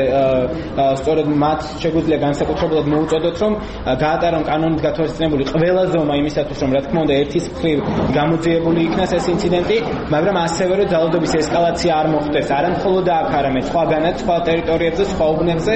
სწორედ მათ შეგვიძლია განსაკუთრებულად მოუწოდოთ, რომ გაატარონ კანონით გათვალისწინებული ყველა ზომა იმისათვის, რომ რა თქმა უნდა ერთის მხრივ გამოძიებული იქნას ეს ინციდენტი, მაგრამ ასევე რომ ძალადობის ესკალაცია არ მოხდეს, არამხოლოდ აქ, არამედ სხვაგანაც, სხვა ტერიტორიებზე, სხვა უბნებზე.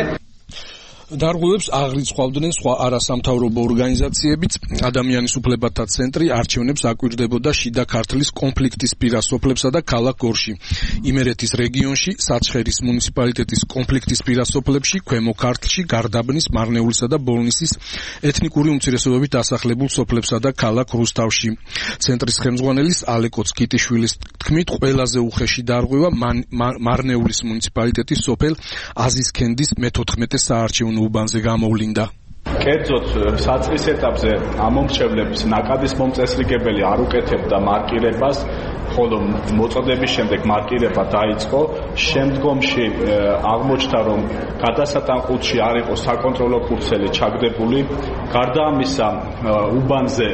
დარღვევებს აღრიცხვავდნენ სხვა არასამთავრობო ორგანიზაციებიც. ადამიანის უფლებათა ცენტრი არჩევნებს აკვირდებოდა შიდა ქართლის კონფლიქტის პირას სოფლებსა და ქალაქ გორში. იმერეთის რეგიონში, საჩხერის მუნიციპალიტეტის კონფლიქტის პირას სოფლებში, ქვემო ქართლში, გარდაბნის, მარნეულისა და ბოლნისის ეთნიკური უმცირესობებით დასახლებულ სოფლებსა და ქალაქ რუსთავში. ცენტრის ხელმძღვანელის ალეკო ცკიტიშვილის თქმით, ყველაზე უხეში დარღვევა მარნეულის მუნიციპალიტეტის სოფელ აზისქენდის მეთოთხმეტე საარჩევნო უბანზე გამოვლინდა. კერძოდ საწყის ეტაპზე ამომრჩევლების ნაკადის მომწესრიგებელი არ უკეთებდა მარკირებას, ხოლო მოწოდების შემდეგ მარკირება დაიწყო. შემდგომში აღმოჩნდა, რომ გადასატან ყუთში არ იყო საკონტროლო ფურცელი ჩაგდებული. გარდა ამისა, უბანზე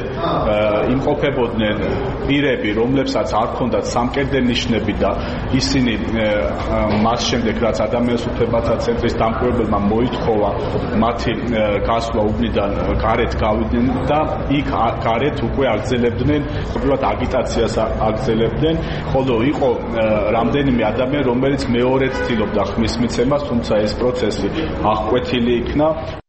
იმყოფებოდნენ პირები, რომლებსაც არ ჰქონდათ სამკერდე ნიშნები და ისინი მას შემდეგ, რაც ადამიანის უფლებათა ცენტრის დამკვირვებელმა მოითხოვა მათი გასვლა უბნიდან გარეთ გავიდნენ და იქ გარეთ უკვე აგრძელებდნენ უბრალოდ აგიტაციას აგრძელებდნენ, ხოლო იყო რამდენიმე ადამიანი, რომელიც მეორედ ცდილობდა ხმის მიცემას, თუმცა ეს პროცესი აღკვეთილი იქნა.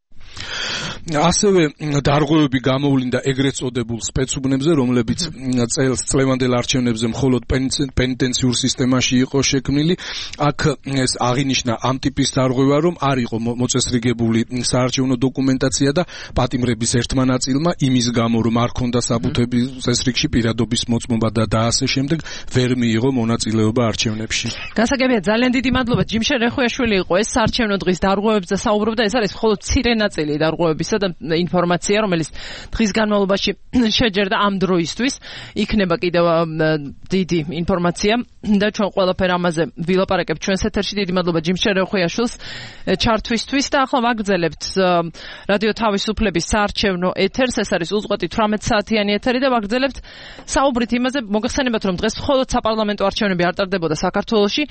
ასევე დარღვევები გამოვლინდა ეგრეთ წოდებულ სპეცუბნებზე, რომლებიც წელს წლევანდელ არჩევნებზე მხოლოდ პენიტენციურ სისტემაში იყო შექმნილი. აქ ეს აღინიშნა ამ ტიპის დარღვევა, რომ არ იყო მოწესრიგებული საარჩევნო დოკუმენტაცია და პატიმრების ერთმა ნაწილმა იმის გამო, რომ არ ჰქონდა საბუთები წესრიგში პირადობის მოწმობა და და ასე შემდეგ, ვერ მიიღო მონაწილეობა არჩევნებში. გასაგებია, ძალიან დიდი მადლობა. ჯიმშენ რეხუიაშვილი იყო ეს საარჩევნო დღის დარღვევებზე საუბრობდა. ეს არის მხოლოდ მცირე ნაწილი დარღვევების და ინფორმაცია, რომელიც დღის განმავლობაში შეჯერდა ამ დროისთვის. იქნება კიდევ დიდი ინფორმაცია და ჩვენ ყველაფერ ამაზე ვილაპარაკებთ ჩვენს ეთერში. დიდი მადლობა ჯიმშენ რეხუიაშვილს ჩართვისთვის და ახლა ვაგრძელებთ რადიო თავისუფლების საარჩევნო ეთერს. ეს არის უწყვეტი თვრამეტ საათიანი ეთერი და ვაგრძელებთ საუბრით იმაზე, მოგახსენებათ, რომ დღეს მხოლოდ საპარლამენტო არჩევნები არ ტარდებოდა საქართველოში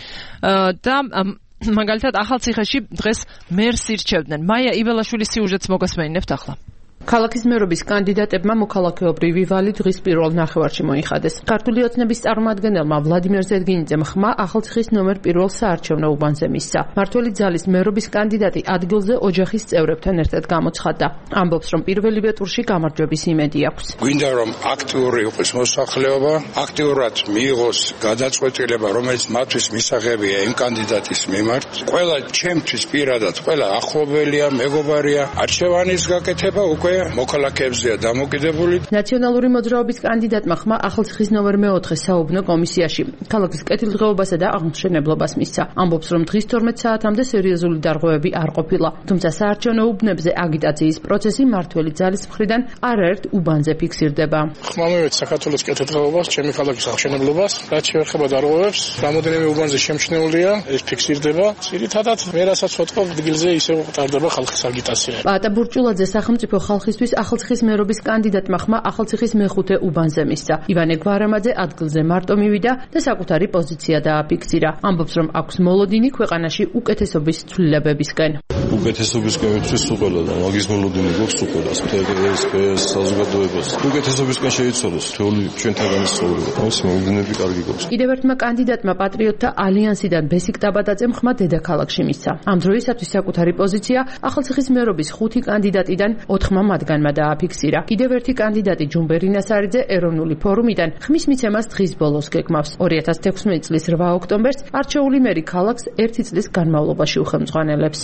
და მაგალითად ახალციხეში დღეს მერს ირჩევდნენ. მაია იბელაშვილის სიუჟეტს მოგასმენინებთ ახლა. ქალაქის მერობის კანდიდატებმა მოქალაქეობრივი ვალი დღის პირველ ნახევარში მოიხადეს. ქართული ოცნების წარმომადგენელმა ვლადიმერ ზედგინიძემ ხმა ახალციხის ნომერ პირველ საარჩევნო უბანზე მისცა. მართველი ძალის მერობის კანდიდატი ადგილზე ოჯახის წევრებთან ერთად გამოცხადდა. ამბობს, რომ პირველივე ტურში გამარჯვების იმედი აქვს. გვინდა რომ აქტიური იყოს მოსახლეობა, აქტიურად მიიღოს გადაწყვეტილება, რომელიც მათთვის მისაღებია იმ კანდიდატის მიმართ. ყველა ჩემთვის პირადად, ყველა ახლობელია, მეგობარია, არჩევანის გაკეთება უკვე მოქალაქეებზეა დამოკიდებული. ნაციონალური მოძრაობის კანდიდატმა ხმა ახალციხის ნომერ მეოთხე საუბნო komisიაში ქალაქის კეთილდღეობასა და აღმშენებლობას მისცა. ამბობს, რომ დღის თორმეტ საათამდე სერიოზული დარღვევები არ ყოფილა, თუმცა საარჩევნო უბნებზე აგიტაციის პროცესი მართველი ძალის მხრიდან არაერთ უბანზე ფიქსირდება. ხმა მივეც საქართველოს კეთილდღეობას, ჩემი ქალაქის აღმშენებლობას, რაც შეეხება დარღვევებს, რამოდენიმე უბანზე შემჩნეულია, ეს ფიქსირდება. ძირითადად მე რასაც ვთქვი, ადგილზე ისევ ტარდება ხალხის აგიტაცია. პატა ბურჭულაძე სახელმწიფო ხალხისთვის ახალციხის მერობის კანდიდატმა ხმა ახალციხის მეხუთე უბანზე მისცა. ივანე გვარამაძე ადგილზე მარტო მივიდა და საკუთარი პოზიცია დააფიქსირა. ამბობს, რომ აქვს მოლოდინი ქვეყანაში უკეთესობის ცვლილებებისკენ. უკეთესობისკენ ვიწვის უყველა და მაგის მოლოდინი გვაქვს უყველას მთელს ეს საზოგადოებას. უკეთესობისკენ შეიცვალოს თეული ჩვენთაგანი ცხოვრება. ამის მოლოდინები კარგი გვაქვს. კიდევ ერთმა კანდიდატმა პატრიოტთა ალიანსიდან ბესიკ ტაბატაძემ ხმა დედაქალაქში მისცა. ამ დროისათვის საკუთარი პოზიცია ახალციხის მერობის ხუთი კანდიდატიდან ოთხმა მათგანმა დააფიქსირა. კიდევ ერთი კანდიდატი ჯუმბერი ნასარიძე ეროვნული ფორუმიდან ხმის მიცემას დღის ბოლოს გეგმავს. ორი ათას თექვსმეტი წლის რვა ოქტომბერს არჩეული მერი ქალაქს ერთი წლის განმავლობაში უხელმძღვანელებს.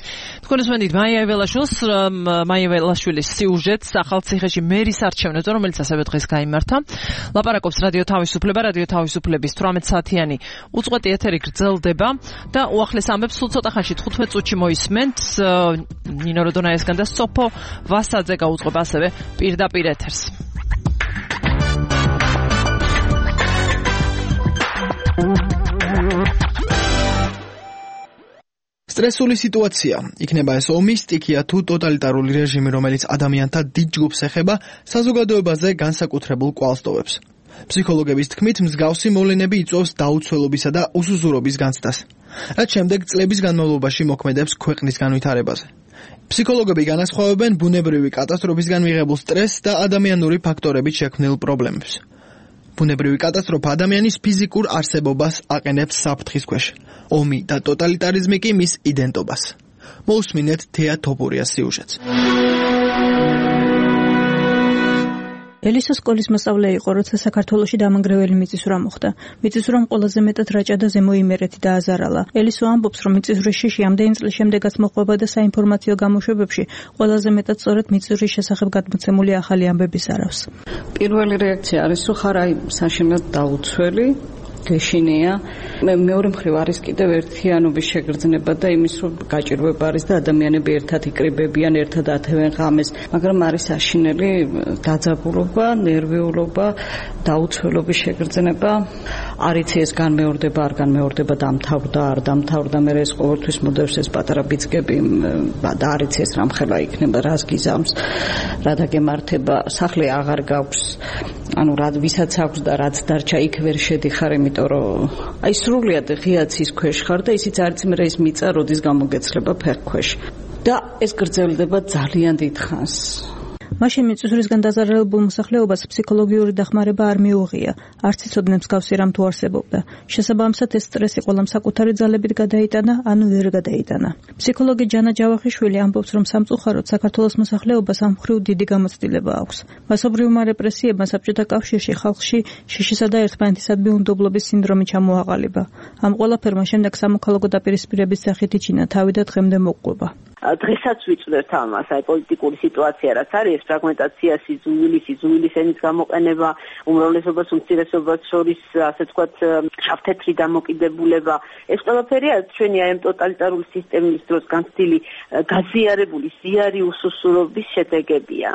თქვენ უსმენთ მაია ველაშვილის მაია ველაშვილის სიუჟეტს ახალციხეში მერის არჩევნებზე, რომელიც ასევე დღეს გაიმართა. ლაპარაკობს რადიო თავისუფლება, რადიო თავისუფლების თვრამეტ საათიანი უწყვეტი ეთერი გრძელდება და უახლეს ამბებს სულ ცოტა ხანში თხუთმეტ წუთში მოისმენთ. ნინო როდონაიასგან და სოფო ვასაძე გაუძღვება ასევე პირდაპირ ეთერს. სტრესული სიტუაცია, იქნება ეს ომი, სტიქია თუ ტოტალიტარული რეჟიმი, რომელიც ადამიანთა დიდ ჯგუფს ეხება, საზოგადოებაზე განსაკუთრებულ კვალს ტოვებს. ფსიქოლოგების თქმით, მსგავსი მოვლენები იწვევს დაუცველობისა და უსუზურობის განცდას, რაც შემდეგ წლების განმავლობაში მოქმედებს ქვეყნის განვითარებაზე. ფსიქოლოგები განასხვავებენ ბუნებრივი კატასტროფისგან მიღებულ სტრესს და ადამიანური ფაქტორებით შექმნილ პრობლემებს. ბუნებრივი კატასტროფა ადამიანის ფიზიკურ არსებობას აყენებს საფრთხის ქვეშ. ომი და ტოტალიტარიზმი კი მის იდენტობას. მოусმინეთ თეა თოპურიას სიუჟეტს. ელისო სკოლის მოსწავლე იყო, როცა საქართველოში დამანგრეველი მიწისძვრა მოხდა. მიწისძვრამ ყველაზე მეტად რაჭა და ზემო იმერეთი დააზარალა. ელისო ამბობს, რომ მიწისძვრის შიში ამდენი წლის შემდეგაც მოყვება და საინფორმაციო გამოშვებებში ყველაზე მეტად სწორედ მიწისძვრის შესახებ გადმოცემული ახალი ამბების არავს. პირველი რეაქცია არის, რომ ხარ აი საშინლად დაუცველი, გეშინია. მე მეორე მხრივ არის კიდევ ერთიანობის შეგრძნება და იმის რომ გაჭირვება არის და ადამიანები ერთად იკრიბებიან, ერთად ათევენ ღამეს, მაგრამ არის აშინელი დაძაბულობა, ნერვიულობა, დაუცველობის შეგრძნება. არიცი ეს განმეორდება, არ განმეორდება, დამთავრდა, არ დამთავრდა, მე ეს ყოველთვის მოდევს ეს პატარა ბიძგები და არიცი ეს რამხელა იქნება, რას გიზამს, რა დაგემართება, სახლი აღარ გაქვს. ანუ რა ვისაც აქვს და რაც დარჩა იქ ვერ შედიხარ, იმიტომ რომ აი სრულიად ღიაცის ქვეშ ხარ და ისიც არც მე ის მიწა როდის გამოგეცლება ფეხქვეშ და ეს გრძელდება ძალიან დიდ ხანს. მაშინ მიწისძვრისგან დაზარალებულ მოსახლეობას ფსიქოლოგიური დახმარება არ მიუღია, არც იცოდნენ მსგავსი რამ თუ არსებობდა. შესაბამისად ეს სტრესი ყველამ საკუთარი ძალებით გადაიტანა, ანუ ვერ გადაიტანა. ფსიქოლოგი ჯანა ჯავახიშვილი ამბობს, რომ სამწუხაროდ საქართველოს მოსახლეობას ამ მხრივ დიდი გამოცდილება აქვს. მასობრივმა რეპრესიებმა საბჭოთა კავშირში ხალხში შიშისა და ერთმანეთისადმი უნდობლობის სინდრომი ჩამოაყალიბა. ამ ყველაფერმა შემდეგ სამოქალაქო დაპირისპირების სახით იჩინა თავი და დღემდე მოყვება. დღესაც ვიწვევთ ამას, აი პოლიტიკური სიტუაცია რაც არის, ფრაგმენტაცია, სიზუილი, სიზუილის ენის გამოყენება, უმრავლესობას უმცირესობას შორის, ასე ვთქვათ, შავთეთრი დამოკიდებულება. ეს ყველაფერი ჩვენი აი ამ ტოტალიტარული სისტემის დროს განცდილი გაზიარებული ზიარი უსუსურობის შედეგებია.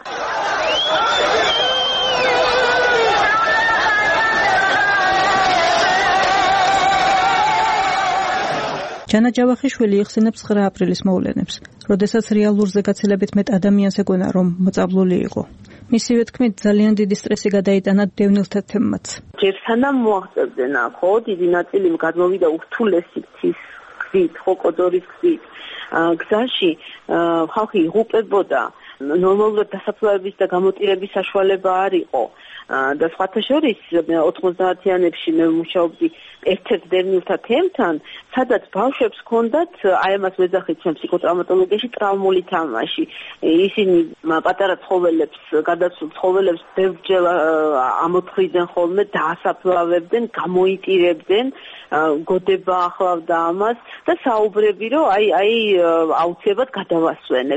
ჯანა ჯავახიშვილი იხსენებს ცხრა აპრილის მოვლენებს, როდესაც რეალურზე გაცილებით მეტ ადამიანს ეგონა, რომ მოწაბლული იყო. მისივე თქმით, ძალიან დიდი სტრესი გადაიტანა დევნილთა თემმაც. ჯერ სანამ მოაღწევდნენ, ხო, დიდი ნაწილი გადმოვიდა ურთულესი ღვთის გზით, ხო, კოდორის გზით. გზაში ხალხი იღუპებოდა, ნორმალურად დასაფლავების და გამოტირების საშუალება არ იყო. და სხვათა შორის ოთხმოცდაათიანებში მე მუშაობდი ერთ-ერთ დევნილთა თემთან, სადაც ბავშვებს ჰქონდათ, აი ამას ვეძახით ჩვენ ფსიქოტრაუმატოლოგიაში, ტრავმული თამაში. ისინი პატარა ცხოველებს, გადაცულ ცხოველებს ბევრჯერ ამოთხრიდნენ ხოლმე, დაასაფლავებდნენ, გამოიტირებდნენ, გოდება ახლავდა ამას და საუბრები, რომ აი აი აუცილებლად გადავასვენებ.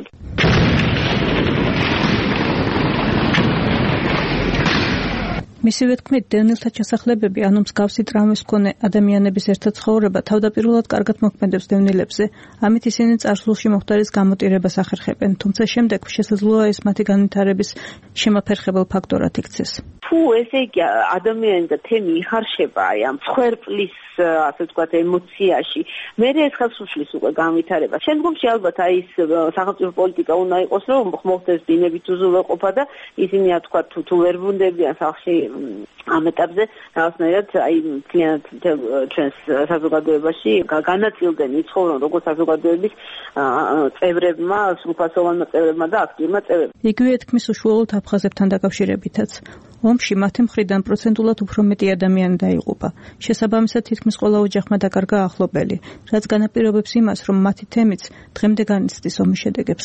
მისივე თქმით, დევნილთა ჩასახლებები, ანუ მსგავსი ტრამვის მქონე ადამიანების ერთად ცხოვრება თავდაპირველად კარგად მოქმედებს დევნილებზე. ამით ისინი წარსულში მომხდარის გამოტირებას ახერხებენ, თუმცა შემდეგ შესაძლოა ეს მათი განვითარების შემაფერხებელ ფაქტორად იქცეს. თუ ესე იგი ადამიანი და თემი იხარშება აი ამ ცხვერპლის, ასე ვთქვათ, ემოციაში, მე ეს ხელს უშლის უკვე განვითარებას. შემდგომში ალბათ აი ეს სახელმწიფო პოლიტიკა უნდა იყოს, რომ მოხდეს დინებით უზრუნველყოფა და ისინი, ასე ვთქვათ, თუ ვერ ვუნდებიან სახლში ამ ეტაპზე რაღაცნაირად აი მთლიანად ჩვენს საზოგადოებაში განაწილდნენ, იცხოვრონ როგორც საზოგადოების წევრებმა, სრულფასოვანმა წევრებმა და აქტიურმა წევრებმა. იგივე თქმის უშუალოდ აფხაზებთან დაკავშირებითაც. ომში მათი მხრიდან პროცენტულად უფრო მეტი ადამიანი დაიღუპა. შესაბამისად თითქმის ყველა ოჯახმა დაკარგა ახლობელი, რაც განაპირობებს იმას, რომ მათი თემიც დღემდე განიცდის ომის შედეგებს.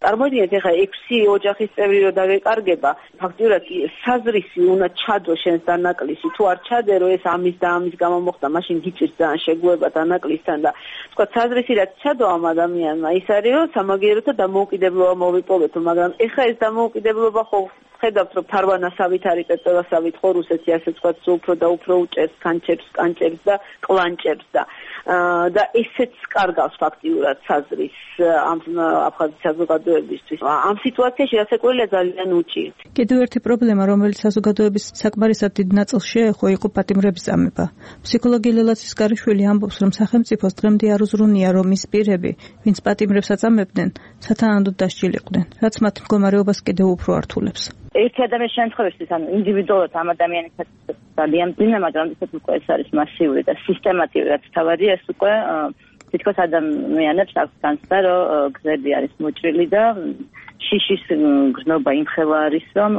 წარმოიდგინეთ, ეხლა ექვსი ოჯახის წევრი რო დაგეკარგება, ფაქტიურად საზრისი უნდა ჩადო შენს დანაკლისში, თუ არ ჩადერო ეს ამის და ამის გამო მოხდა, მაშინ გიწვევს ძალიან შეგუება დანაკლისთან და თქვა საზრისი რაც ჩადო ამ ადამიანმა, ის არის რომ სამაგიეროთა დამოუკიდებლობა მოვიპოვეთო, მაგრამ ეხლა ეს დამოუკიდებლობა ხო ხედავთ რომ ფარვანასავით არის პეტროვასავით ხო რუსეთი ასე ვთქვათ უფრო და უფრო უჭერს კანჭებს კანჭებს და კლანჭებს და და ესეც კარგავს ფაქტიურად საზრის ამ აფხაზის საზოგადოებისთვის. ამ სიტუაციაში რასაკვირველია ძალიან უჭირთ. კიდევ ერთი პრობლემა, რომელიც საზოგადოების საკმარისად დიდ ნაწილს შეეხო, იყო პატიმრების წამება. ფსიქოლოგი ლელა ცისკარიშვილი ამბობს, რომ სახელმწიფოს დღემდე არ უზრუნია, რომ ის პირები, ვინც პატიმრებს აწამებდნენ, სათანადოდ დასჯილიყვნენ, რაც მათ მდგომარეობას კიდევ უფრო ართულებს. ერთი ადამიანის შემთხვევაში, ანუ ინდივიდუალურად ამ ადამიანის ძალიან ძინა, მაგრამ ისეთ უკვე ეს არის მასიური და სისტემატიური, რაც თავარია, ეს უკვე თითქოს ადამიანებს აქვს განცდა, რომ გზები არის მოჭრილი და შიშის გზნობა იმხელა არის, რომ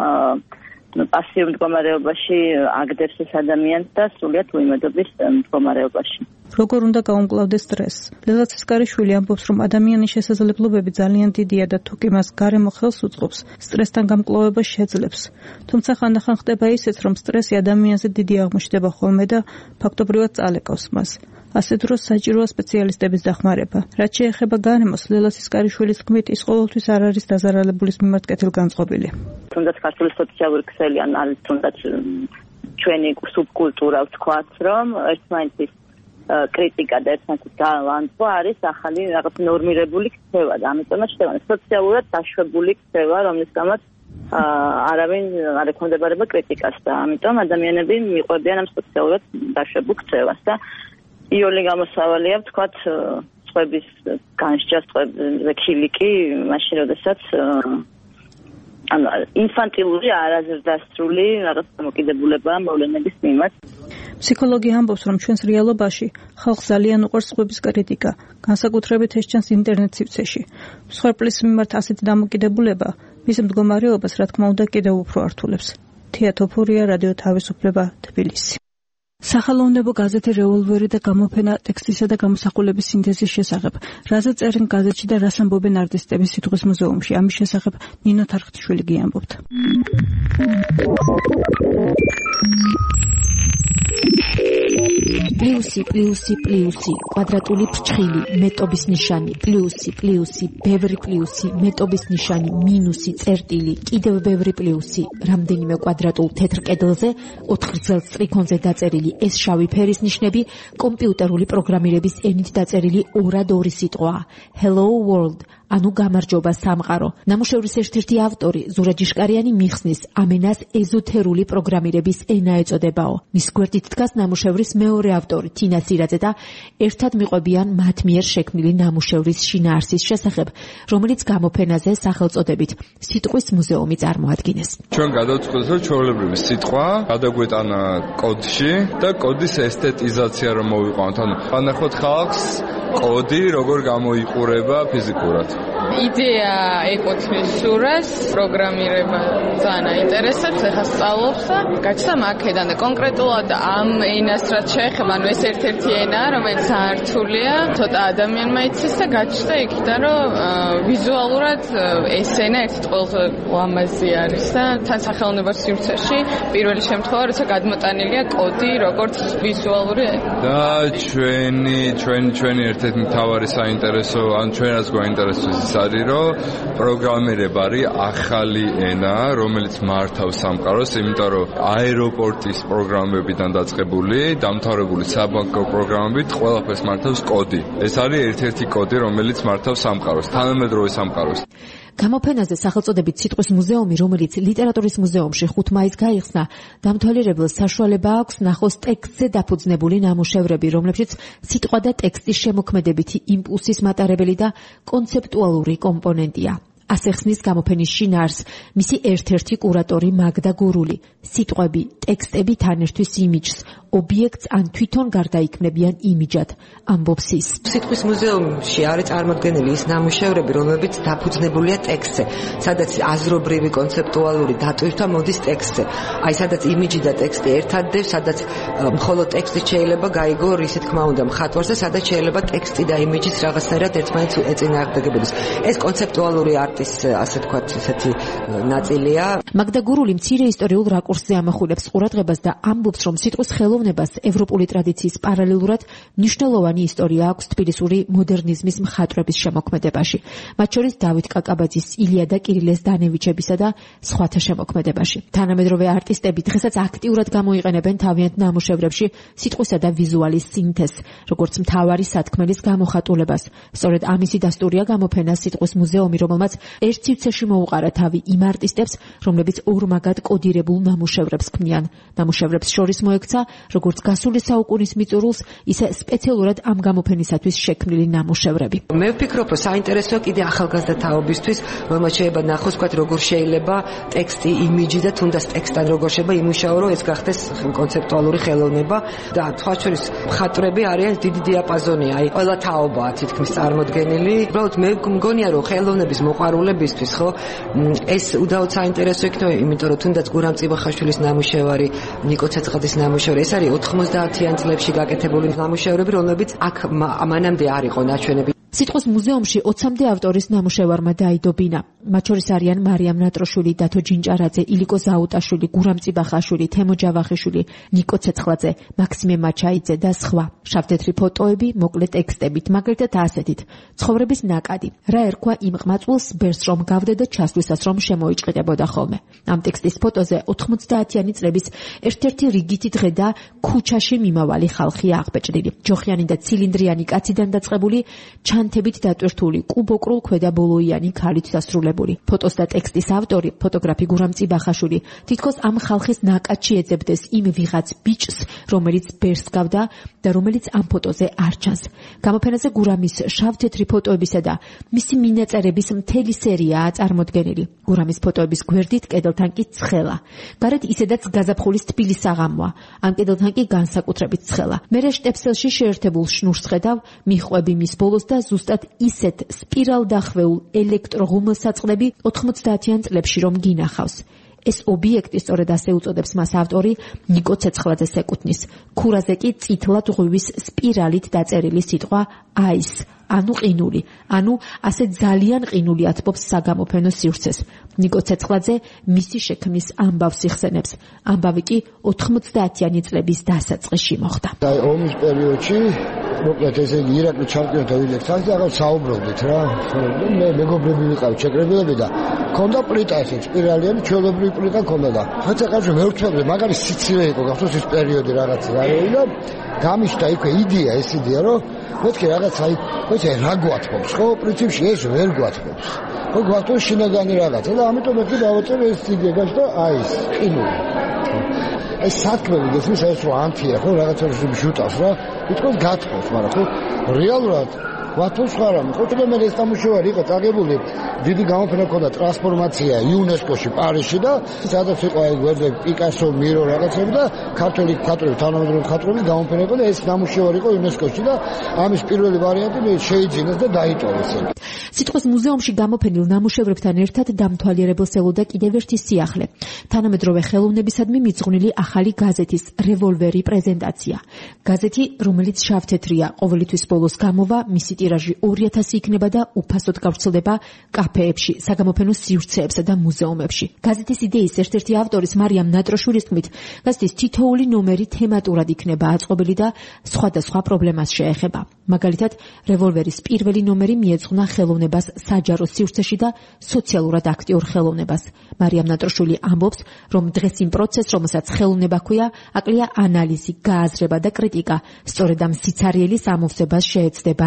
პასიურ მდგომარეობაში აგდებს ეს ადამიანს და სრულიად უიმედობის მდგომარეობაში. როგორ უნდა გაუმკლავდეს სტრესს? ლელა ცისკარიშვილი ამბობს, რომ ადამიანის შესაძლებლობები ძალიან დიდია და თუ კი მას გარემო ხელს უწყობს, სტრესთან გამკლავება შეძლებს. თუმცა ხანდახან ხდება ისეც, რომ სტრესი ადამიანზე დიდი აღმოჩნდება ხოლმე და ფაქტობრივად წალეკავს მას. ასეთ დროს საჭიროა სპეციალისტების დახმარება. რაც შეეხება გარემოს, ლელა ცისკარიშვილის თქმით, ის ყოველთვის არ არის დაზარალებულის მიმართ კეთილგანწყობილი. თუნდაც ქართული სოციალური ქსელი ან არის თუნდაც ჩვენი სუბკულტურა ვთქვათ, რომ ერთმანეთის კრიტიკა და ერთმანეთის განწყობა არის ახალი რაღაც ნორმირებული ქცევა და ამიტომაც ხდება სოციალურად დაშვებული ქცევა, რომლის გამოც არავინ არ ექვემდებარება კრიტიკას და ამიტომ ადამიანები მიყვებიან ამ სოციალურად დაშვებულ ქცევას და იოლი გამოსავალია ვთქვათ წყების განსჯას წყებზე ქილიკი მაშინ როდესაც ანუ ინფანტილური არაზრდასრული რაღაც დამოკიდებულებაა მოვლენების მიმართ. ფსიქოლოგი ამბობს, რომ ჩვენს რეალობაში ხალხს ძალიან უყვარს წყების კრიტიკა, განსაკუთრებით ეს ჩანს ინტერნეტ სივრცეში. მსხვერპლის მიმართ ასეთი დამოკიდებულება მის მდგომარეობას, რა თქმა უნდა, კიდევ უფრო ართულებს. თია თოფურია, რადიო თავისუფლება, თბილისი. სახელოვნებო გაზეთი რეოლვერი და გამოფენა ტექსტისა და გამოსახულების სინთეზის შესახებ. რაზე წერენ გაზეთში და რას ამბობენ არტისტები სიტყვის მუზეუმში? ამის შესახებ ნინო თარხტიშვილი გიამბობთ. პლუსი, პლუსი, პლუსი, კვადრატული ფრჩხილი, მეტობის ნიშანი, პლუსი, პლუსი, ბევრი პლუსი, მეტობის ნიშანი, მინუსი, წერტილი, კიდევ ბევრი პლუსი, რამდენიმე კვადრატულ თეთრ კედელზე, ოთხგრძელ სტრიქონზე დაწერილი ეს შავი ფერის ნიშნები კომპიუტერული პროგრამირების ენით დაწერილი ორად ორი სიტყვაა. Hello World, ანუ გამარჯობა სამყარო. ნამუშევრის ერთ-ერთი ავტორი ზურა ჯიშკარიანი მიხსნის ამ ენას ეზოთერული პროგრამირების ენა ეწოდებაო. მის გვერდით დგას ნამუშევრის მეორე ავტორი თინა სირაძე და ერთად მიყვებიან მათ მიერ შექმნილი ნამუშევრის შინაარსის შესახებ, რომელიც გამოფენაზე სახელწოდებით სიტყვის მუზეუმი წარმოადგენს. ჩვენ გადავწყვეტთ, რომ ჩვეულებრივი სიტყვა გადაგვეტანა კოდში და კოდის ესთეტიზაცია რომ მოვიყვანოთ. ანუ განახოთ ხალხს კოდი როგორ გამოიყურება ფიზიკურად. იდეა ეკუთვნის სურას, პროგრამირება ძალიან აინტერესებს, ეხლა სწავლობს და გაჩნდა აქედან და კონკრეტულად ამ ენას რაც შეეხება, ანუ ეს ერთ-ერთი ენაა, რომელიც ართულია, ცოტა ადამიანმა იცის და გაჩნდა იქიდან, რომ ვიზუალურად ეს ენა ერთ-ერთი ყველაზე ლამაზი არის და თან სახელოვნებო სივრცეში პირველი შემთხვევა, როცა გადმოტანილია კოდი როგორც ვიზუალური ენა. და ჩვენი ჩვენი ჩვენი ერთ-ერთი მთავარი საინტერესო, ან ჩვენაც გვაინტერესებს ის არის, რომ პროგრამირება არის ახალი ენა, რომელიც მართავს სამყაროს, იმიტომ რომ აეროპორტის პროგრამებიდან დაწყებული, დამთავრებული საბანკო პროგრამებით ყველაფერს მართავს კოდი. ეს არის ერთ-ერთი კოდი, რომელიც მართავს სამყაროს, თანამედროვე სამყაროს. გამოფენაზე სახელწოდებით სიტყვის მუზეუმი, რომელიც ლიტერატურის მუზეუმში ხუთ მაისს გაიხსნა, დამთვალიერებელს საშუალება აქვს ნახოს ტექსტზე დაფუძნებული ნამუშევრები, რომლებშიც სიტყვა და ტექსტის შემოქმედებითი იმპულსის მატარებელი და კონცეპტუალური კომპონენტია. ასე ხსნის გამოფენის შინაარსს მისი ერთ-ერთი კურატორი მაგდა გურული. სიტყვები, ტექსტები თან ერთვის იმიჯს, ობიექტს ან თვითონ გარდაიქმნებიან იმიჯად, ამბობს ის. სიტყვის მუზეუმში არის წარმოდგენილი ის ნამუშევრები, რომლებიც დაფუძნებულია ტექსტზე, სადაც აზრობრივი კონცეპტუალური დატვირთვა მოდის ტექსტზე. აი სადაც იმიჯი და ტექსტი ერთადდებს, სადაც მხოლოდ ტექსტი შეიძლება გაიგო რის თქმა უნდა მხატვარს და სადაც შეიძლება ტექსტი და იმიჯიც რაღაცნაირად ერთმანეთს ეწინააღმდეგებოდეს. ეს კონცეპტუალური არტის, ასე ვთქვათ, ესეთი ნაწილია. მაგდა გურული მცირე ისტორიულ რაკურსზე ამახვილებს ყურადღებას და ამბობს, რომ სიტყვის ხელოვნებას ევროპული ტრადიციის პარალელურად მნიშვნელოვანი ისტორია აქვს თბილისური მოდერნიზმის მხატვრების შემოქმედებაში, მათ შორის დავით კაკაბაძის, ილია და კირილეს დანევიჩებისა და სხვათა შემოქმედებაში. თანამედროვე არტისტები დღესაც აქტიურად გამოიყენებენ თავიანთ ნამუშევრებში სიტყვისა და ვიზუალის სინთეზს, როგორც მთავარი სათქმელის გამოხატულებას. სწორედ ამისი დასტურია გამოფენა სიტყვის მუზეუმი, რომელმაც ერთ სივრცეში მოუყარა თავი იმ არტისტებს, რომლებიც ორმაგად კოდირებულ ნამუშევრებს ქმნიან. ნამუშევრებს შორის მოექცა როგორც გასული საუკუნის მიწურულს, ისე სპეციალურად ამ გამოფენისათვის შექმნილი ნამუშევრები. მე ვფიქრობ, რომ საინტერესოა კიდე ახალგაზრდა თაობისთვის, რომელმაც შეიძლება ნახოს, ვთქვათ, როგორ შეიძლება ტექსტი, იმიჯი და თუნდაც ტექსტთან როგორ შეიძლება იმუშაო, ეს გახდეს კონცეპტუალური ხელოვნება და სხვა შორის მხატვრები არიან დიდი დიაპაზონი, აი ყველა თაობაა თითქმის წარმოდგენილი. უბრალოდ მე მგონია, რომ ხელოვნების მოყვარულებისთვის, ხო, ეს უდაოდ საინტერესო იქნება, იმიტომ რომ თუნდაც გურამ წიბახაშვილის ნამუშევარი, ნიკო ცეცხლის ნამუშევარი, ეს არის ოთხმოცდაათიან წლებში გაკეთებული ნამუშევრები, რომლებიც აქ მანამდე არ იყო ნაჩვენები. სიტყვის მუზეუმში ოცამდე ავტორის ნამუშევარმა დაიდობინა. მათ შორის არიან მარიამ ნატროშვილი, დათო ჯინჭარაძე, ილიკო ზაუტაშვილი, გურამ წიბახაშვილი, თემო ჯავახიშვილი, ნიკო ცეცხლაძე, მაქსიმე მაჩაიძე და სხვა. შავთეთრი ფოტოები, მოკლე ტექსტებით, მაგალითად ასეთით: ცხოვრების ნაკადი. რა ერქვა იმ ყმაწვილს, ბერს რომ გავდე და ჩასვლისას რომ შემოიჭყიდებოდა ხოლმე. ამ ტექსტის ფოტოზე ოთხმოცდაათიანი წლების ერთ-ერთი რიგითი დღე და ქუჩაში მიმავალი ხალხია აღბეჭდილი. ჯოხიანი და ცილინდრიანი კაციდან დაწყებული ჩანთებით დატვირთული კუბოკრულ ქვედაბოლოიანი ქალით დასრულებული. ფოტოს და ტექსტის ავტორი, ფოტოგრაფი გურამ წიბახაშვილი, თითქოს ამ ხალხის ნაკადში ეძებდეს იმ ვიღაც ბიჭს, რომელიც ბერს გავდა და რომელიც ამ ფოტოზე არ ჩანს. გამოფენაზე გურამის შავთეთრი ფოტოებისა და მისი მინაწერების მთელი სერიაა წარმოდგენილი. გურამის ფოტოების გვერდით კედელთან კი ცხელა. გარეთ ისედაც გაზაფხულის თბილი საღამოა, ამ კედელთან კი განსაკუთრებით ცხელა. მერე შტეფსელში შეერთებულ შნურს ხედავ, მიხვები მის ბოლოს და ზუსტად ისეთ სპირალდახვეულ ელექტროღუმელსაწყლები ოთხმოცდაათიან წლებში რომ გინახავს. ეს ობიექტი, სწორედ ასე უწოდებს მას ავტორი, ნიკო ცეცხლაძეს ეკუთვნის. ქურაზე კი წითლად ღვივის სპირალით დაწერილი სიტყვა აის, ანუ ყინული, ანუ ასე ძალიან ყინული ათბობს საგამოფენო სივრცეს. ნიკო ცეცხლაძე მისი შექმნის ამბავს იხსენებს. ამბავი კი ოთხმოცდაათიანი წლების დასაწყისში მოხდა. აი ომის პერიოდში მოკლედ ესე იგი ირაკლი ჩამპიონთა ვილექთან რაღაც საუბრობდით რა. მე მეგობრები ვიყავით შეკრებილები და ქონდა პლიტა ესე სპირალიანი ჩვეულებრივი პლიტა ქონდა და ხაცა კაცო მეურჩებდი მაგარი სიცილე იყო გახსოვს ის პერიოდი რაღაც რაიონი და გამიშთა იქ იდეა ეს იდეა რომ მეთქე რაღაც აი ხოცა რა გვათხოვს ხო პრინციპში ეს ვერ გვათხოვს ხო გვათხოვს შინაგანი რაღაცა და ამიტომ მე დავაწერე ეს იდეა და აი ეს ყინული ეს სათქმელი გესმის ეს რო ანთია ხო რაღაცა შუტავს რა თვითონ გათხოვს მაგრამ ხო რეალურად ვათხოვს ხარამ ხო თუმცა მე ეს ნამუშევარი იყო წაგებული დიდი გამოფენა ქონდა ტრანსფორმაცია იუნესკოში პარიზში და სადაც იყო აი გვერდზე პიკასო მირო რაღაცები და ქართული მხატვრები თანამედროვე მხატვრები გამოფენა იყო და ეს ნამუშევარი იყო იუნესკოში და ამის პირველი ვარიანტი შეიძინეს და დაიტოვეს. სიტყვის მუზეუმში გამოფენილ ნამუშევრებთან ერთად დამთვალიერებელს ელოდა კიდევ ერთი სიახლე. თანამედროვე ხელოვნებისადმი მიძღვნილი ახალი გაზეთის რევოლვერი პრეზენტაცია. გაზეთი, რომელიც შავთეთრია, ყოველთვის ბოლოს გამოვა, მისი ტირაჟი ორი ათასი იქნება და უფასოდ გავრცელდება კაფეებში, საგამოფენო სივრცეებსა და მუზეუმებში. გაზეთის იდეის ერთ-ერთი ავტორის მარიამ ნატროშვილის თქმით, გაზეთის თითოეული ნომერი თემატურად იქნება აწყობილი და სხვადასხვა პრობლემას შეეხება. მაგალითად, რევოლვერის პირველი ნომერი მიეძღვნა ხელოვნებას საჯარო სივრცეში და სოციალურად აქტიურ ხელოვნებას. მარიამ ნატროშვილი ამბობს, რომ დღეს იმ პროცესს, რომელსაც ხელოვნება ქვია, აკლია ანალიზი, გააზრება და კრიტიკა. სწორედ ამ სიცარიელის ამოვსებას შეეცდება რევოლვერი.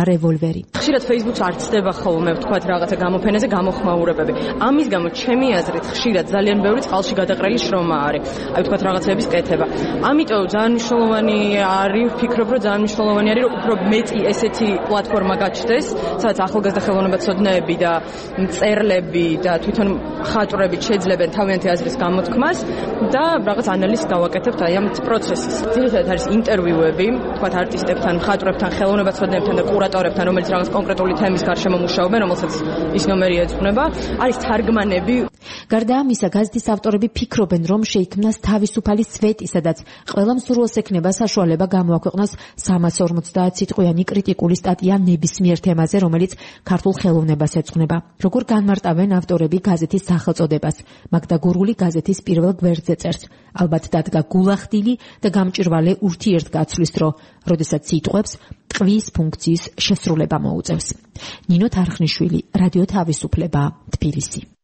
ვერი. ხშირად Facebook-ს არ ცდება ხოლმე ვთქვათ რაღაცა გამოფენაზე გამოხმაურებები. ამის გამო ჩემი აზრით ხშირად ძალიან ბევრი წყალში გადაყრელი შრომა არის. აი ვთქვათ რაღაცების კეთება. ამიტომ ძალიან მნიშვნელოვანი არის, ვფიქრობ, რომ ძალიან მნიშვნელოვანი არის, რომ უფრო მეტი ესეთი პლატფორმა გაჩნდეს, სადაც ახალგაზრდა ხელოვნებაცოდნეები და მწერლები და თვითონ მხატვრები შეძლებენ თავიანთი აზრის გამოთქმას და რაღაც ანალიზს გავაკეთებთ აი ამ პროცესის. ძირითადად არის ინტერვიუები, თქვათ არტისტებთან, მხატვრებთან, ხელოვნებაცოდნეებთან და კურატორებთან, რომელიც რაღაც კონკრეტული თემის გარშემო მუშაობენ, რომელსაც ის ნომერი ეძღვნება. არის თარგმანები. გარდა ამისა, გაზეთის ავტორები ფიქრობენ, რომ შეიქმნას თავისუფალი სვეტი, სადაც ყველა მსურველს ექნება საშუალება გამოაქვეყნოს სამას ორმოცდაათ სიტყვიანი კრიტიკული სტატია ნებისმიერ თემაზე, რომელიც ქართულ ხელოვნებას ეძღვნება. როგორ განმარტავენ ავტორები გაზეთის სახელწოდებას? მაგდა გურული გაზეთის პირველ გვერდზე წერს. ალბათ დადგა გულახდილი და გამჭირვალე ურთიერთგაცვლის დრო, როდესაც სიტყვებს ტყვის ფუნქციის შესრულება მოუწევს. ნინო თარხნიშვილი, რადიო თავისუფლება, თბილისი.